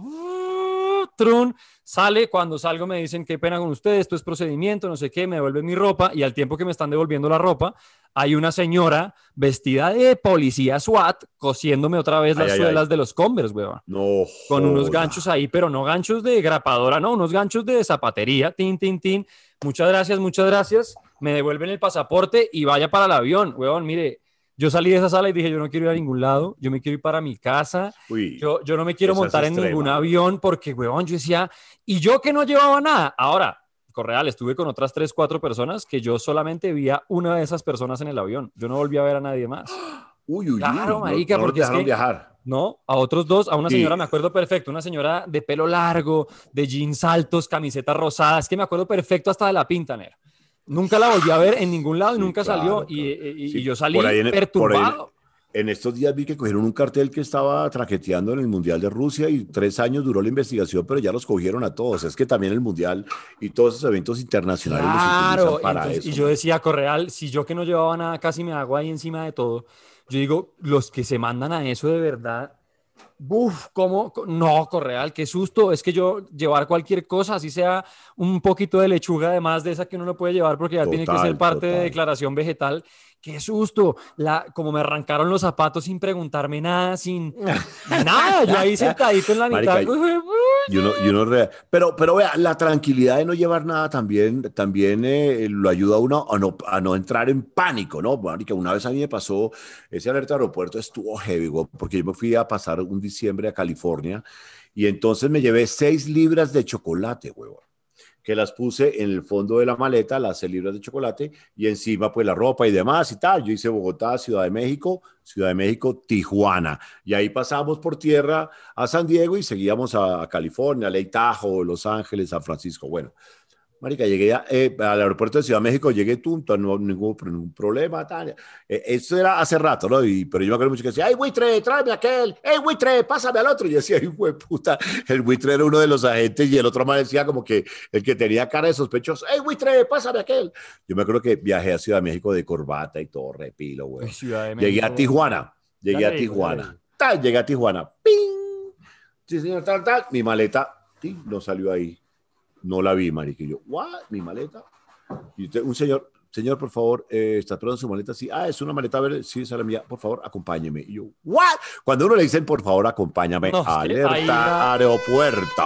S6: trun, sale, cuando salgo me dicen qué pena con ustedes, esto es procedimiento, no sé qué, me devuelven mi ropa y al tiempo que me están devolviendo la ropa, hay una señora vestida de policía SWAT cosiéndome otra vez las
S7: Ay, ay,
S6: suelas
S7: ay.
S6: de los Converse, weón.
S7: No.
S6: Con unos
S7: joda.
S6: ganchos ahí, pero no ganchos de grapadora, no, unos ganchos de zapatería, tin, tin, tin. Muchas gracias, muchas gracias. Me devuelven el pasaporte y vaya para el avión, weón, mire. Yo salí de esa sala y dije, yo no quiero ir a ningún lado, yo me quiero ir para mi casa,
S7: Uy,
S6: yo, yo no me quiero
S7: esa es
S6: montar en
S7: extrema.
S6: ningún avión porque, weón, yo decía, y yo que no llevaba nada. Ahora, Correal, estuve con otras tres, cuatro personas que yo solamente vi a una de esas personas en el avión. Yo no volví a ver a nadie más.
S7: Uy, uy,
S6: Claro,
S7: uy.
S6: marica,
S7: no, no
S6: porque es
S7: dejaron
S6: que-
S7: viajar.
S6: No, a otros dos, a una
S7: Sí.
S6: señora me acuerdo perfecto, una señora de pelo largo, de jeans altos, camiseta rosada, es que me acuerdo perfecto hasta de la pinta, Nero. Nunca la volví a ver en ningún lado y
S7: Sí,
S6: nunca
S7: claro,
S6: salió
S7: claro.
S6: y, y- y
S7: Sí,
S6: yo salí
S7: por ahí en- por ahí en-
S6: perturbado.
S7: En estos días vi que cogieron un cartel que estaba traqueteando en el Mundial de Rusia y tres años duró la investigación, pero ya los cogieron a todos. Es que también el Mundial y todos esos eventos internacionales los
S6: Claro,
S7: utilizan para
S6: entonces,
S7: eso.
S6: y yo decía, Correal, si yo que no llevaba nada, casi me hago ahí encima de todo. Yo digo, los que se mandan a eso de verdad, ¡buf! ¿Cómo? No, Correal, qué susto. Es que yo llevar cualquier cosa, así sea un poquito de lechuga, además de esa que uno no puede llevar porque ya tiene que
S7: Total,
S6: ser parte de
S7: total.
S6: declaración vegetal. ¡Qué susto! La, como me arrancaron los zapatos sin preguntarme nada, sin nada. Yo ahí sentadito en la mitad.
S7: Marica, Y uno, y uno re- pero, pero vea, la tranquilidad de no llevar nada también, también eh, lo ayuda a uno a no, a no entrar en pánico, ¿no? Marica, una vez a mí me pasó, ese alerta aeropuerto estuvo heavy, güey, porque yo me fui a pasar un diciembre a California y entonces me llevé seis libras de chocolate, güey, que las puse en el fondo de la maleta, las seis libras de chocolate, y encima pues la ropa y demás y tal. Yo hice Bogotá, Ciudad de México, Ciudad de México, Tijuana. Y ahí pasamos por tierra a San Diego y seguíamos a, a California, Lake Tahoe, Los Ángeles, San Francisco. Bueno, marica, llegué a, eh, al aeropuerto de Ciudad de México, llegué tunto, no ningún, ningún problema. Tal. Eh, eso era hace rato, ¿no? Y, pero yo me acuerdo mucho que decía, ¡ay, buitre, tráeme aquel! ¡Ey, buitre, pásame al otro! Y yo decía, ¡ay, güey, puta! El buitre era uno de los agentes y el otro man decía como que el que tenía cara de sospechoso, ¡ey, buitre, pásame aquel! Yo me acuerdo que viajé a Ciudad de México de corbata y todo, repilo, güey.
S6: Ciudad de
S7: Llegué a
S6: México.
S7: Tijuana, llegué
S6: Ya
S7: a
S6: le digo, ya le
S7: Tijuana. Tal, llegué a Tijuana. ¡Ping! Sí, señor, tal, tal. Mi maleta, ¡ting! No salió ahí. No la vi, marica. Y yo, ¿what? ¿Mi maleta? Y usted, un señor, señor, por favor, eh, ¿está esperando su maleta? Sí. Ah, es una maleta verde. Sí, esa es la mía. Por favor, acompáñeme. Y yo, ¿what? Cuando uno le dicen, por favor, acompáñame,
S6: No, es que
S7: alerta
S6: ahí la-
S7: aeropuerto.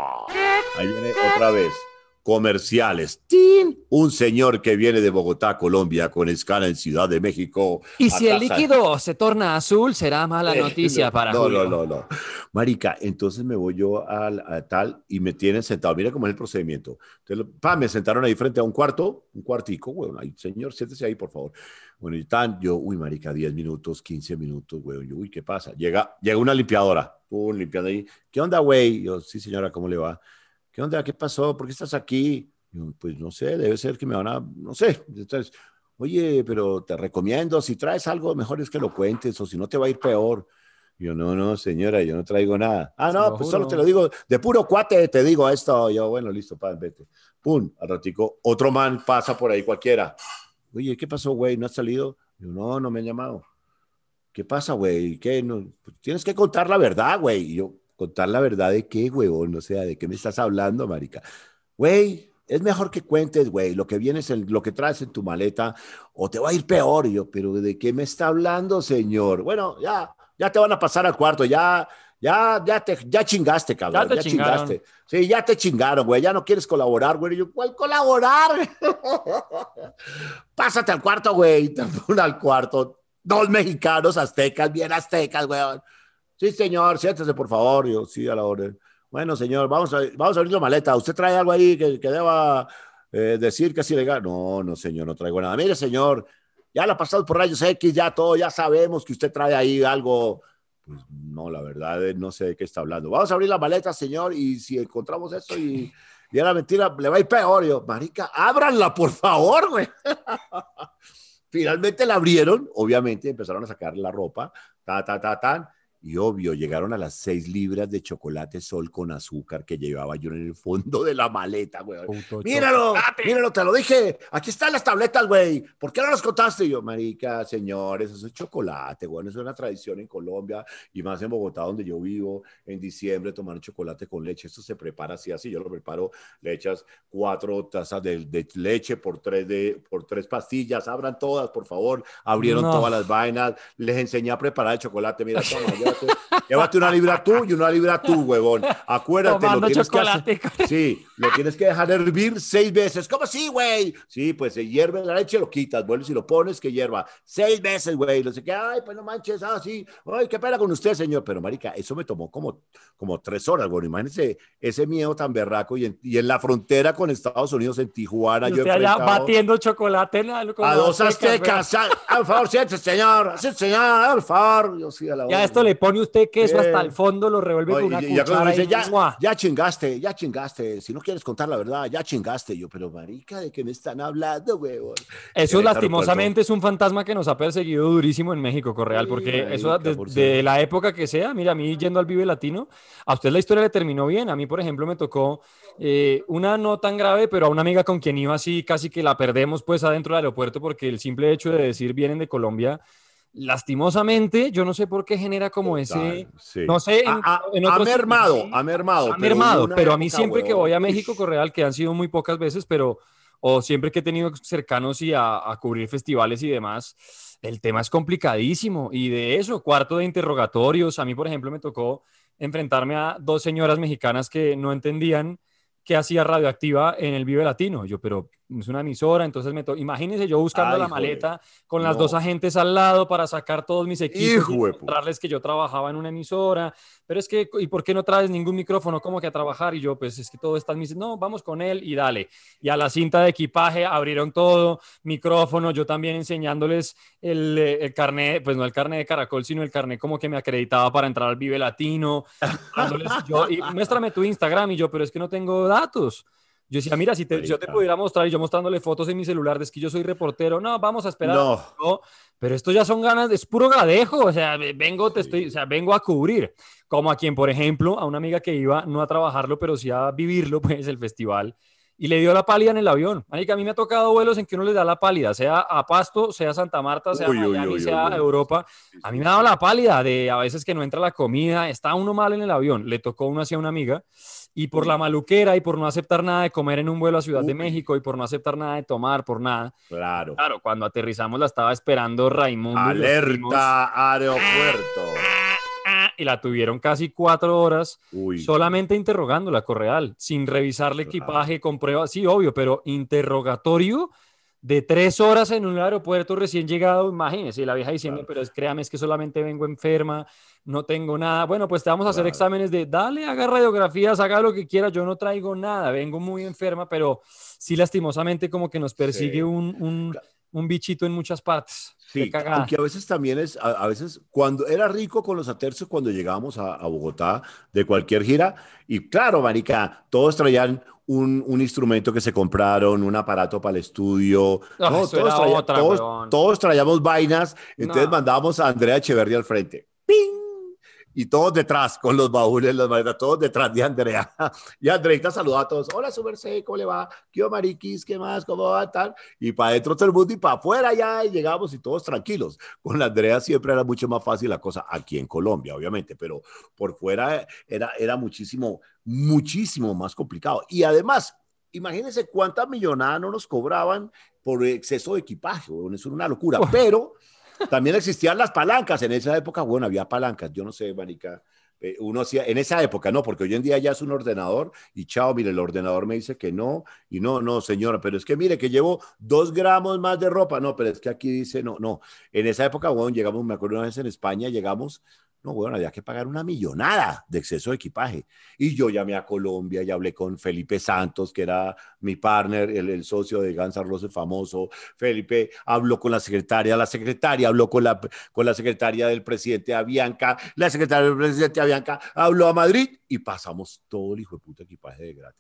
S7: Ahí viene otra vez. Comerciales. ¡Tin! Un señor que viene de Bogotá, Colombia, con escala en Ciudad de México.
S6: Y si
S7: a
S6: el
S7: casa-
S6: líquido se torna azul, será mala
S7: Eh,
S6: noticia
S7: no,
S6: para
S7: no,
S6: Julio.
S7: No, no, no. Marica, entonces me voy yo al- a, tal y me tienen sentado. Mira cómo es el procedimiento. Entonces, lo- pa, me sentaron ahí frente a un cuarto, un cuartico, weón. Ahí, señor, siéntese ahí, por favor. Bueno, y tan, yo, uy, marica, diez minutos, quince minutos, weón. Yo, uy, ¿qué pasa? Llega, llega una limpiadora, pum, limpiando ahí. ¿Qué onda, güey? Yo, sí, señora, ¿cómo le va? ¿Qué onda? ¿Qué pasó? ¿Por qué estás aquí? Yo, pues no sé, debe ser que me van a, no sé. Entonces, oye, pero te recomiendo, si traes algo, mejor es que lo cuentes, o si no te va a ir peor. Yo, no, no, señora, yo no traigo nada. Ah,
S6: Se
S7: no,
S6: lo
S7: pues
S6: juro.
S7: solo te lo digo, de puro cuate te digo esto. Yo, bueno, listo, pa, vete. Pum, al ratico, otro man pasa por ahí cualquiera. Oye, ¿qué pasó, güey? ¿No has salido? Yo, no, no me han llamado. ¿Qué pasa, güey? ¿Qué? No, pues tienes que contar la verdad, güey. Y yo, ¿contar la verdad de qué, huevón? O sea, ¿de qué me estás hablando, marica? Güey, es mejor que cuentes, güey, lo que vienes, en, lo que traes en tu maleta, o te va a ir peor. Y yo, ¿pero de qué me está hablando, señor? Bueno, ya, ya te van a pasar al cuarto, ya, ya, ya te, ya chingaste, cabrón,
S6: Ya te
S7: ya,
S6: chingaron.
S7: chingaste. Sí, ya te chingaron, güey, ya no quieres colaborar, güey. Y yo, ¿cuál colaborar? Pásate al cuarto, güey, te ponen al cuarto. Dos mexicanos aztecas, bien aztecas, güey. Sí, señor, siéntese, por favor. Y yo, sí, a la orden. Bueno, señor, vamos a, vamos a abrir la maleta. ¿Usted trae algo ahí que, que deba eh, decir que es ilegal? No, no, señor, no traigo nada. Mire, señor, ya lo ha pasado por rayos X, ya todo, ya sabemos que usted trae ahí algo. Pues no, la verdad, eh, no sé de qué está hablando. Vamos a abrir la maleta, señor, y si encontramos eso y, Y era mentira, le va a ir peor. Y yo, marica, ábranla, por favor, güey. Finalmente la abrieron, obviamente, empezaron a sacar la ropa, ta, ta, ta, ta. Y obvio, llegaron a las seis libras de chocolate Sol con azúcar que llevaba yo en el fondo de la maleta, güey. Míralo, chocolate. Míralo, te lo dije. Aquí están las tabletas, güey. ¿Por qué no las contaste? Y yo, marica, señores, eso es chocolate, güey. Eso es una tradición en Colombia y más en Bogotá, donde yo vivo, en diciembre, tomar chocolate con leche. Esto se prepara así, así. Yo lo preparo, le echas cuatro tazas de, de leche por tres, de, por tres pastillas. Abran todas, por favor. Abrieron no. todas las vainas. Les enseñé a preparar el chocolate. Mira, toma, llévate, llévate una libra tú y una libra tú, huevón. Acuérdate,
S6: Tomando
S7: lo tienes
S6: chocolate.
S7: que hacer. Sí, lo tienes que dejar hervir seis veces. ¿Cómo así, güey? Sí, pues se hierve la leche, lo quitas, vuelves y lo pones que hierva. Seis veces, güey. No sé qué, ay, pues no manches, ah, sí. Ay, qué pena con usted, señor. Pero, marica, eso me tomó como, como tres horas, güey. Imagínense ese miedo tan berraco y en, y en la frontera con Estados Unidos, en Tijuana,
S6: y
S7: yo
S6: usted allá batiendo chocolate en la,
S7: a dos aztecas. Por favor, siéntese, señor. Sí, señor, por favor. Yo sí, a la
S6: ya esto le pone usted queso hasta el fondo, lo revuelve
S7: Oye,
S6: con una
S7: y, y
S6: cuchara.
S7: dice,
S6: y...
S7: ya, ya chingaste, ya chingaste. Si no quieres contar la verdad, ya chingaste. Yo, pero marica, ¿de qué me están hablando, güey?
S6: Eso lastimosamente es un fantasma que nos ha perseguido durísimo en México, Correal, sí, porque marica, eso de, de la época que sea, mira, a mí yendo al Vive Latino, a usted la historia le terminó bien. A mí, por ejemplo, me tocó eh, una no tan grave, pero a una amiga con quien iba así, casi que la perdemos pues adentro del aeropuerto, porque el simple hecho de decir vienen de Colombia, lastimosamente, yo no sé por qué genera como
S7: Total,
S6: ese,
S7: sí.
S6: no sé, en,
S7: ha,
S6: en
S7: ha
S6: otros
S7: mermado,
S6: sitios,
S7: ha mermado,
S6: ha mermado,
S7: pero,
S6: pero a mí siempre
S7: huevón.
S6: que voy a México, Correal, que han sido muy pocas veces, pero o siempre que he tenido cercanos y a, a cubrir festivales y demás, el tema es complicadísimo. Y de eso, cuarto de interrogatorios, a mí, por ejemplo, me tocó enfrentarme a dos señoras mexicanas que no entendían qué hacía Radioactiva en el Vive Latino. Yo, pero es una emisora, entonces me to... imagínense yo buscando
S7: Ay,
S6: la maleta
S7: joder.
S6: con las
S7: No.
S6: dos agentes al lado para sacar todos mis equipos
S7: Hijo
S6: y
S7: de
S6: mostrarles que yo trabajaba en una emisora. Pero es que, ¿y por qué no traes ningún micrófono como que a trabajar? Y yo, pues es que todo está en mis... No, vamos con él y dale. Y a la cinta de equipaje abrieron todo, micrófono, yo también enseñándoles el, el carnet, pues no el carnet de Caracol, sino el carnet como que me acreditaba para entrar al Vive Latino. yo, y muéstrame tu Instagram, y yo, pero es que no tengo datos. Yo decía, mira, si te, yo te pudiera mostrar, y yo mostrándole fotos en mi celular, es que yo soy reportero, no, vamos a esperar.
S7: No.
S6: No, pero esto ya son ganas, es puro gradejo, o sea, vengo, te estoy, o sea, vengo a cubrir. Como a quien, por ejemplo, a una amiga que iba no a trabajarlo, pero sí a vivirlo, pues, el festival, y le dio la pálida en el avión. Marica, a mí me ha tocado vuelos en que uno les da la pálida, sea a Pasto, sea a Santa Marta, sea a
S7: Uy, uy,
S6: Miami,
S7: uy,
S6: sea
S7: uy,
S6: a
S7: uy.
S6: Europa. A mí me ha dado la pálida de a veces que no entra la comida, está uno mal en el avión. Le tocó uno hacia una amiga, y por la maluquera y por no aceptar nada de comer en un vuelo a Ciudad de
S7: Uy.
S6: México y por no aceptar nada de tomar, por nada.
S7: Claro.
S6: Claro, cuando aterrizamos la estaba esperando Raimundo. y los primos,
S7: Alerta aeropuerto.
S6: y la tuvieron casi cuatro horas
S7: Uy.
S6: solamente interrogándola, Correal, sin revisarle equipaje, con pruebas, sí, obvio, pero interrogatorio de tres horas en un aeropuerto recién llegado, imagínese, y la vieja diciendo,
S7: Claro.
S6: pero es, créame, es que solamente vengo enferma, no tengo nada. Bueno, pues te vamos a hacer
S7: Claro.
S6: exámenes de, dale, haga radiografías, haga lo que quiera, yo no traigo nada, vengo muy enferma, pero sí, lastimosamente, como que nos persigue
S7: Sí.
S6: un, un, un bichito en muchas partes. Qué
S7: Sí,
S6: cagada.
S7: aunque a veces también es, a, a veces cuando era rico con los atercios cuando llegábamos a, a Bogotá de cualquier gira, y claro, marica, todos traían un, un instrumento que se compraron, un aparato para el estudio,
S6: Ah,
S7: no,
S6: eso
S7: todos,
S6: era
S7: traían-
S6: otra,
S7: todos,
S6: weón.
S7: todos traíamos vainas, entonces
S6: No.
S7: mandábamos a Andrea Echeverría al frente. ¡Ping! Y todos detrás, con los baúles, las maletas, todos detrás de Andrea. Y Andreita saludaba a todos. Hola, su merced, ¿cómo le va? ¿Qué hubo, mariquis? ¿Qué más? ¿Cómo va? Tal. Y para adentro todo el mundo y para afuera ya, y llegamos y todos tranquilos. Con la Andrea siempre era mucho más fácil la cosa, aquí en Colombia, obviamente, pero por fuera era, era muchísimo, muchísimo más complicado. Y además, imagínense cuántas millonadas no nos cobraban por exceso de equipaje, bueno, eso era una locura, pero también existían las palancas, en esa época, bueno, había palancas, yo no sé, manica, eh, uno hacía, en esa época no, porque hoy en día ya es un ordenador y chao, mire, el ordenador me dice que no, y no, no, señora, pero es que mire que llevo dos gramos más de ropa, no, pero es que aquí dice no, no, en esa época, bueno, llegamos, me acuerdo una vez en España, llegamos, no, bueno, había que pagar una millonada de exceso de equipaje. Y yo llamé a Colombia y hablé con Felipe Santos, que era mi partner, el, el socio de Guns N' Roses famoso. Felipe habló con la secretaria, la secretaria habló con la, con la secretaria del presidente Avianca, la secretaria del presidente Avianca habló a Madrid y pasamos todo el hijo de puta equipaje de gratis.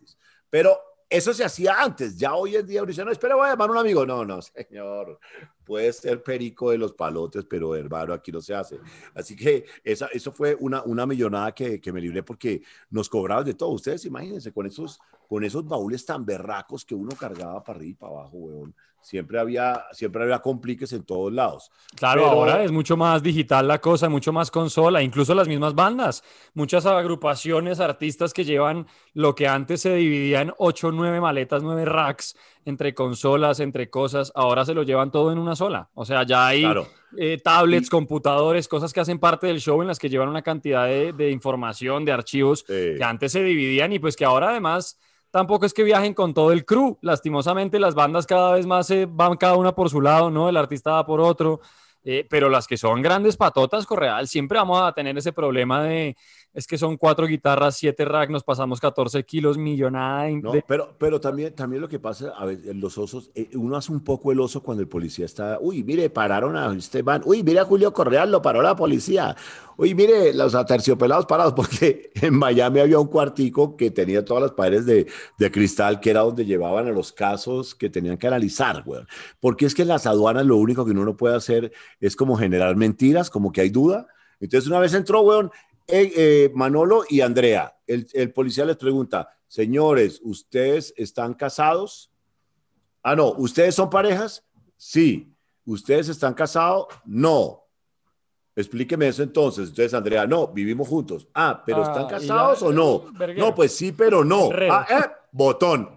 S7: Pero eso se hacía antes, ya hoy en día uno dice, no, espera, voy a llamar a un amigo. No, no, señor, puede ser perico de los palotes, pero hermano, aquí no se hace. Así que esa, eso fue una, una millonada que, que me libré porque nos cobraban de todo. Ustedes imagínense, con esos, con esos baúles tan berracos que uno cargaba para arriba y para abajo, weón. Siempre había, siempre había compliques en todos lados.
S6: Claro,
S7: Pero...
S6: ahora es mucho más digital la cosa, mucho más consola, incluso las mismas bandas, muchas agrupaciones, artistas que llevan lo que antes se dividía en ocho, nueve maletas, nueve racks, entre consolas, entre cosas, ahora se lo llevan todo en una sola. O sea, ya hay
S7: Claro.
S6: eh, tablets,
S7: Y-
S6: computadores, cosas que hacen parte del show en las que llevan una cantidad de, de información, de archivos,
S7: Sí.
S6: que antes se dividían y pues que ahora además... Tampoco es que viajen con todo el crew. Lastimosamente, las bandas cada vez más se van cada una por su lado, ¿no? El artista va por otro. Eh, pero las que son grandes patotas, Correal, siempre vamos a tener ese problema de, es que son cuatro guitarras, siete racks, nos pasamos catorce kilos, millonada. De...
S7: No, pero, pero también, también lo que pasa, a veces, los osos, eh, uno hace un poco el oso cuando el policía está, uy, mire, pararon a Esteban, uy, mire a Julio Correal, lo paró la policía, uy, mire, los aterciopelados parados, porque en Miami había un cuartico que tenía todas las paredes de, de cristal, que era donde llevaban a los casos que tenían que analizar, güey. Porque es que en las aduanas lo único que uno no puede hacer es como generar mentiras, como que hay duda. Entonces una vez entró, weón, eh, eh, Manolo y Andrea, el, el policía les pregunta, señores, ¿ustedes están casados? Ah, no, ¿ustedes son parejas? Sí. ¿Ustedes están casados? No. Explíqueme eso entonces. Entonces, Andrea, no, vivimos juntos. Ah, ¿pero
S6: Ah,
S7: están
S6: y
S7: casados
S6: la-
S7: o no?
S6: verguero.
S7: No, pues sí, pero no.
S6: Guerrero.
S7: Ah, eh, botón.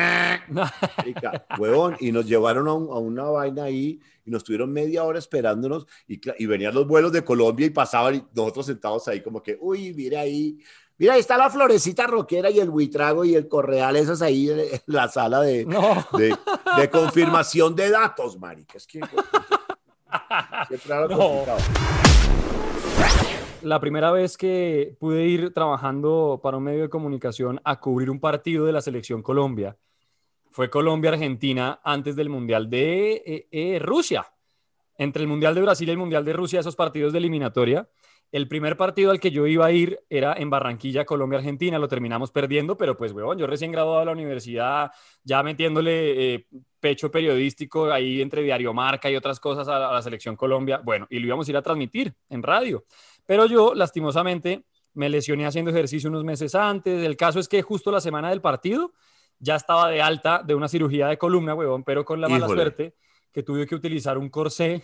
S7: Marica, huevón, y nos llevaron a, un- a una vaina ahí y nos tuvieron media hora esperándonos y, cla- y venían los vuelos de Colombia y pasaban y nosotros sentados ahí como que, uy, mira ahí, mira, ahí está la florecita rockera y el buitrago y el correal, esas ahí en, en la sala de,
S6: No.
S7: de, de confirmación de datos, marica. Es que siempre era
S6: No.
S7: complicado.
S6: La primera vez que pude ir trabajando para un medio de comunicación a cubrir un partido de la Selección Colombia fue Colombia-Argentina antes del Mundial de eh, eh, Rusia. Entre el Mundial de Brasil y el Mundial de Rusia, esos partidos de eliminatoria. El primer partido al que yo iba a ir era en Barranquilla, Colombia-Argentina. Lo terminamos perdiendo, pero pues, huevón, yo recién graduado de la universidad, ya metiéndole eh, pecho periodístico ahí entre Diario Marca y otras cosas a la, a la Selección Colombia. Bueno, y lo íbamos a ir a transmitir en radio. Pero yo, lastimosamente, me lesioné haciendo ejercicio unos meses antes. El caso es que justo la semana del partido ya estaba de alta de una cirugía de columna, huevón, pero con la mala
S7: Híjole.
S6: suerte que tuve que utilizar un corsé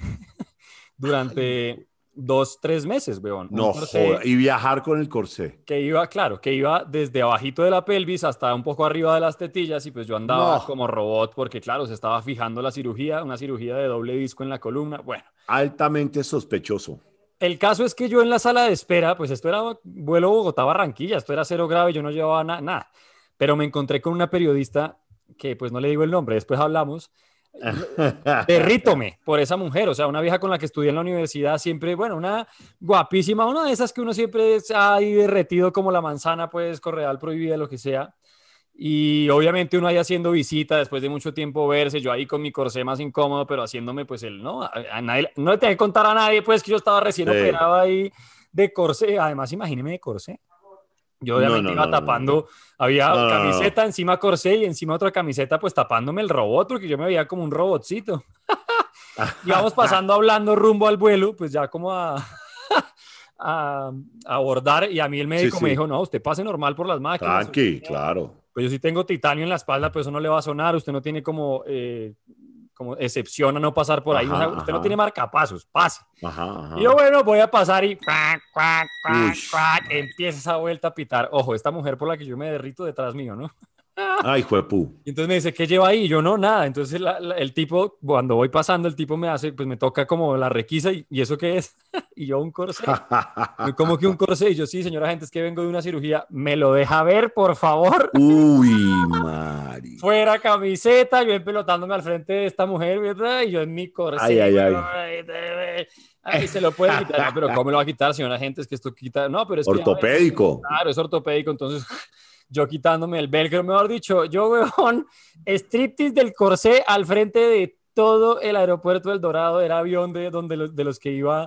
S6: durante dos, tres meses, huevón. Un
S7: No
S6: corsé
S7: joda. Y viajar con el corsé.
S6: que iba, claro, que iba desde abajito de la pelvis hasta un poco arriba de las tetillas y pues yo andaba
S7: No.
S6: como robot porque, claro, se estaba fijando la cirugía, una cirugía de doble disco en la columna. Bueno,
S7: Altamente sospechoso.
S6: el caso es que yo en la sala de espera, pues esto era vuelo Bogotá-Barranquilla, esto era cero grave, yo no llevaba na- nada, pero me encontré con una periodista que pues no le digo el nombre, después hablamos. Derrítome por esa mujer, o sea, una vieja con la que estudié en la universidad, siempre, bueno, una guapísima, una de esas que uno siempre ha ahí derretido como la manzana, pues, Correal prohibida, lo que sea. Y obviamente uno ahí haciendo visita después de mucho tiempo verse, yo ahí con mi corsé más incómodo, pero haciéndome pues el, no, a, a nadie, no le tenía que contar a nadie, pues que yo estaba recién
S7: Sí.
S6: operado ahí de corsé, además imagíneme de corsé. Yo obviamente
S7: No, no,
S6: iba
S7: no, no,
S6: tapando,
S7: no.
S6: había
S7: No, no, no,
S6: camiseta, encima corsé y encima otra camiseta, pues tapándome el robot, porque yo me veía como un robotcito. Íbamos pasando hablando rumbo al vuelo, pues ya como a, a, a abordar, y a mí el médico
S7: Sí,
S6: me
S7: sí.
S6: dijo, no, usted pase normal por las máquinas.
S7: Tranqui, claro.
S6: Pues yo sí tengo titanio en la espalda, pues eso no le va a sonar, usted no tiene como, eh, como excepción a no pasar por ahí,
S7: Ajá,
S6: o sea, usted no
S7: ajá.
S6: tiene marcapasos, pase.
S7: Ajá, ajá.
S6: Y yo, bueno, voy a pasar y cuac, cuac, cuac,
S7: Ush.
S6: cuac, empieza esa vuelta a pitar. Ojo, esta mujer por la que yo me derrito detrás mío, ¿no?
S7: Ay, juepú.
S6: Y entonces me dice, ¿qué lleva ahí? Y yo, no, nada. Entonces la- la- el tipo, cuando voy pasando, el tipo me hace, pues me toca como la requisa y, ¿y eso qué es? Y yo, un corsé. Yo, ¿cómo que un corsé? Y yo, sí, señora gente, es que vengo de una cirugía. ¿Me lo deja ver, por favor?
S7: Uy, Mari.
S6: Fuera camiseta, yo empelotándome al frente de esta mujer, ¿verdad? Y yo en mi corsé.
S7: Ay, ay, ay.
S6: ay. Ay, se lo puede quitar. No, pero ¿cómo me lo va a quitar, señora gente? Es que esto quita. No, pero es que.
S7: Ortopédico.
S6: Claro, es ortopédico. Entonces, yo quitándome el velcro, mejor dicho, yo, weón, striptease del corsé al frente de todo el aeropuerto del Dorado. Era avión de, donde los, de los que iba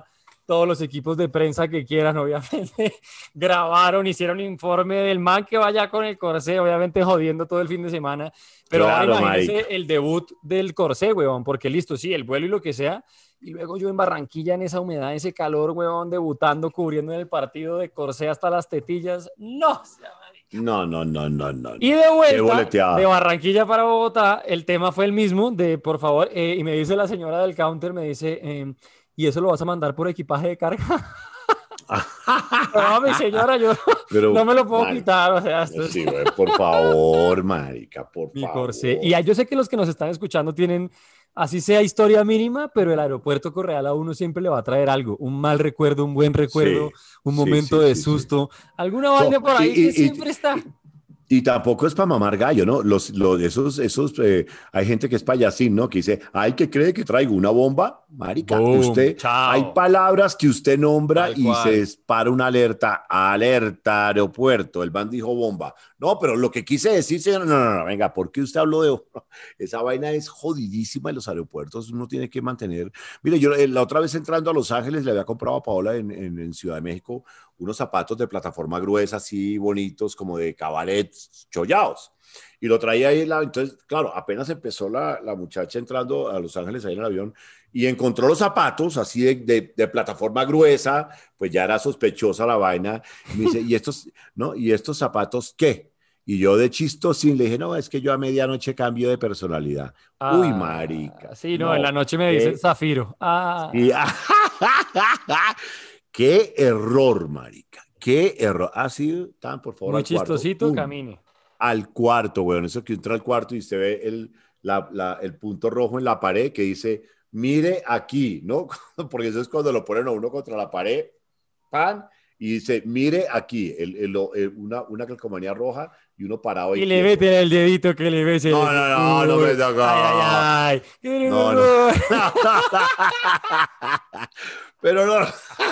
S6: todos los equipos de prensa que quieran, obviamente, grabaron, hicieron informe del man que vaya con el Corsé, obviamente jodiendo todo el fin de semana, pero
S7: Claro,
S6: ahora imagínense
S7: Mike.
S6: el debut del Corsé, huevón, porque listo, sí, el vuelo y lo que sea, y luego yo en Barranquilla, en esa humedad, ese calor, huevón, debutando, cubriendo en el partido de Corsé hasta las tetillas, no,
S7: No, no, no, no, no.
S6: y de
S7: Qué
S6: vuelta,
S7: boleteada.
S6: de Barranquilla para Bogotá, el tema fue el mismo, de por favor, eh, y me dice la señora del counter, me dice, eh, ¿y eso lo vas a mandar por equipaje de carga? No, mi señora, yo
S7: Pero,
S6: no me lo puedo
S7: marica,
S6: quitar, o sea, esto es-
S7: Sí, güey, por favor, marica, por
S6: mi
S7: favor.
S6: Corsé. Y ah, yo sé que los que nos están escuchando tienen, así sea historia mínima, pero el aeropuerto Correal a uno siempre le va a traer algo, un mal recuerdo, un buen recuerdo,
S7: Sí,
S6: un
S7: sí,
S6: momento
S7: sí,
S6: de
S7: sí, sí.
S6: susto, alguna vaina por ahí
S7: y-
S6: que
S7: y-
S6: siempre está.
S7: Y tampoco es para mamar gallo, ¿no? Los, los, esos, esos, eh, hay gente que es payasín, ¿no? Que dice, ay, que cree que traigo una bomba, marica.
S6: Boom,
S7: usted,
S6: chao.
S7: hay palabras que usted nombra
S6: Tal
S7: y
S6: cual.
S7: se dispara una alerta, alerta, aeropuerto. El man dijo bomba. No, pero lo que quise decir, señor, no, no, no, venga, ¿por qué usted habló de bomba? Esa vaina es jodidísima en los aeropuertos, uno tiene que mantener. Mire, yo eh, la otra vez entrando a Los Ángeles le había comprado a Paola en, en, en Ciudad de México unos zapatos de plataforma gruesa, así bonitos, como de cabaret, chollados. Y lo traía ahí, la, entonces, claro, apenas empezó la, la muchacha entrando a Los Ángeles ahí en el avión y encontró los zapatos así de, de, de plataforma gruesa, pues ya era sospechosa la vaina. Y me dice, ¿y estos, no? ¿Y estos zapatos qué? Y yo de chistosín le dije, no, es que yo a medianoche cambio de personalidad.
S6: Ah,
S7: Uy, marica.
S6: Sí, no, en la noche me
S7: ¿qué?
S6: dicen Zafiro. Ah,
S7: Y- qué error, marica. Qué error. Ah, sí, tan, por favor.
S6: muy
S7: al cuarto.
S6: chistosito,
S7: Pum.
S6: camine.
S7: Al cuarto, weón. Eso que entra al cuarto y usted ve el, la- la- el punto rojo en la pared que dice, mire aquí, ¿no? Porque eso es cuando lo ponen a uno contra la pared, pan, y dice, mire aquí, el, el- el- una, una calcomanía roja y uno parado ahí
S6: Y le
S7: quieto.
S6: meten el dedito que le ves. el-
S7: No, no, no, no me
S6: Uy,
S7: toca.
S6: Ay, ay, ay.
S7: No, no. Pero no.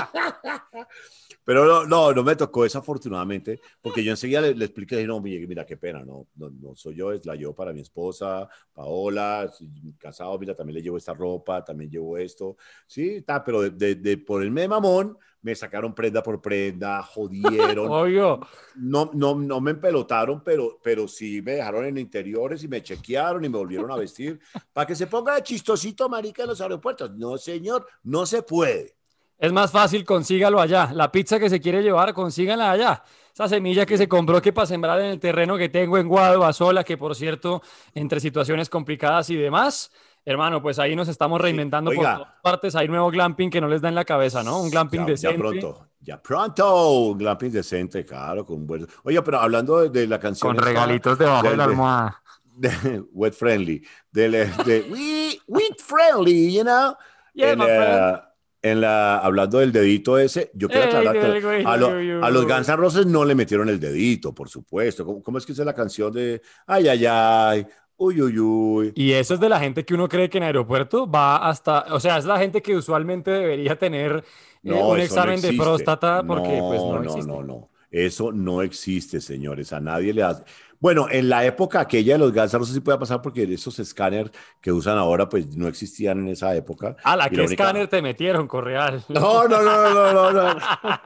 S7: Pero no, no, no me tocó desafortunadamente, porque yo enseguida le, le expliqué, dije, no, mira, mira, qué pena, no, no, no soy yo, es la llevo para mi esposa, Paola, soy casado, mira, también le llevo esta ropa, también llevo esto, sí, está, pero de, de, de ponerme de mamón, me sacaron prenda por prenda, jodieron.
S6: Obvio.
S7: No, no, no me empelotaron, pero, pero sí me dejaron en interiores y me chequearon y me volvieron a vestir para que se ponga de chistosito, marica, en los aeropuertos. No, señor, no se puede.
S6: Es más fácil, consígalo allá. La pizza que se quiere llevar, consígala allá. Esa semilla que se compró que para sembrar en el terreno que tengo en Guadobasola, que por cierto, entre situaciones complicadas y demás, hermano, pues ahí nos estamos reinventando
S7: Sí,
S6: por
S7: oiga.
S6: todas partes. Hay nuevo glamping que no les da en la cabeza, ¿no? Un glamping
S7: Ya,
S6: decente.
S7: ya pronto, ya pronto, un glamping decente, claro, con buen... Oye, pero hablando de, de la canción...
S6: Con
S7: esta,
S6: regalitos debajo de
S7: del-
S6: la almohada.
S7: de- wet friendly, del, de, we, wet friendly, you know.
S6: Yeah,
S7: en,
S6: my
S7: eh,
S6: friend.
S7: en la, hablando del dedito ese, yo quiero
S6: Ey,
S7: aclarar que
S6: del güey,
S7: a, lo-
S6: uy, uy,
S7: a los
S6: uy.
S7: Guns N' Roses no le metieron el dedito, por supuesto. ¿Cómo, cómo es que es la canción de ay, ay, ay, uy, uy, uy?
S6: Y eso es de la gente que uno cree que en aeropuerto va hasta, o sea, es la gente que usualmente debería tener eh,
S7: No,
S6: un
S7: eso no
S6: examen de
S7: existe.
S6: próstata porque pues no
S7: no,
S6: existe.
S7: no, no. Eso no existe, señores. A nadie le hace. Bueno, en la época aquella de los Guns N' Roses sí puede pasar porque esos escáneres que usan ahora pues no existían en esa época.
S6: Ah, la
S7: Y
S6: que
S7: única-
S6: escáner te metieron, Correal.
S7: No, no, no, no, no, no.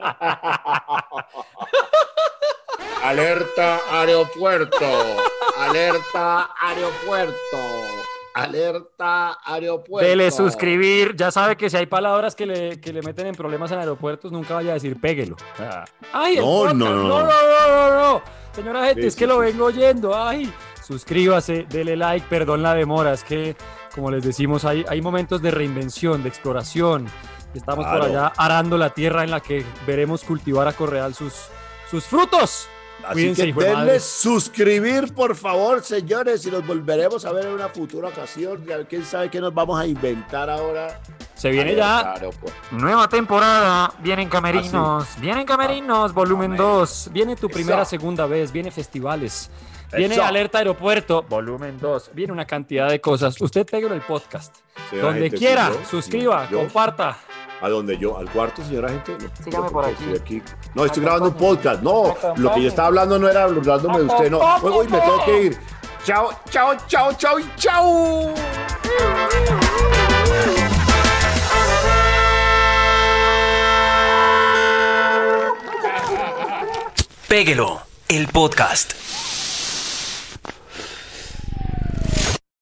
S7: Alerta aeropuerto. Alerta aeropuerto. Alerta aeropuerto.
S6: Dele suscribir. Ya sabe que si hay palabras que le, que le meten en problemas en aeropuertos, nunca vaya a decir péguelo. Ah. Ay, el
S7: No,
S6: podcast.
S7: no, no,
S6: no,
S7: no.
S6: no, no, no, no. Señora gente,
S7: Sí,
S6: es que
S7: sí,
S6: lo
S7: sí.
S6: vengo oyendo. Ay, suscríbase, dele like, perdón la demora. Es que, como les decimos, hay, hay momentos de reinvención, de exploración. Estamos por
S7: Claro.
S6: allá arando la tierra en la que veremos cultivar a Correal sus, sus frutos.
S7: Así
S6: Cuídense,
S7: que
S6: hijo de
S7: denle
S6: madre.
S7: suscribir, por favor, señores, y nos volveremos a ver en una futura ocasión. Ya, ¿quién sabe qué nos vamos a inventar ahora?
S6: Se viene
S7: Alerta
S6: ya
S7: aeropuerto.
S6: nueva temporada, vienen camerinos, vienen camerinos, volumen dos, viene tu
S7: Eso.
S6: primera, segunda vez, viene festivales, viene
S7: Eso.
S6: alerta aeropuerto, volumen dos, viene una cantidad de cosas. Usted pégalo el podcast,
S7: Señora
S6: donde
S7: gente,
S6: quiera,
S7: sí, yo,
S6: suscriba,
S7: yo.
S6: comparta.
S7: ¿A dónde yo? ¿Al cuarto, señora gente? No,
S6: Sígame
S7: no,
S6: por
S7: porque
S6: aquí.
S7: estoy No, estoy grabando un podcast. No,
S6: Acompáñeme.
S7: lo que yo estaba hablando no era hablándome de usted, no. Uy, me tengo que ir. Chao, chao, chao, chao y chao.
S5: Péguelo, el podcast.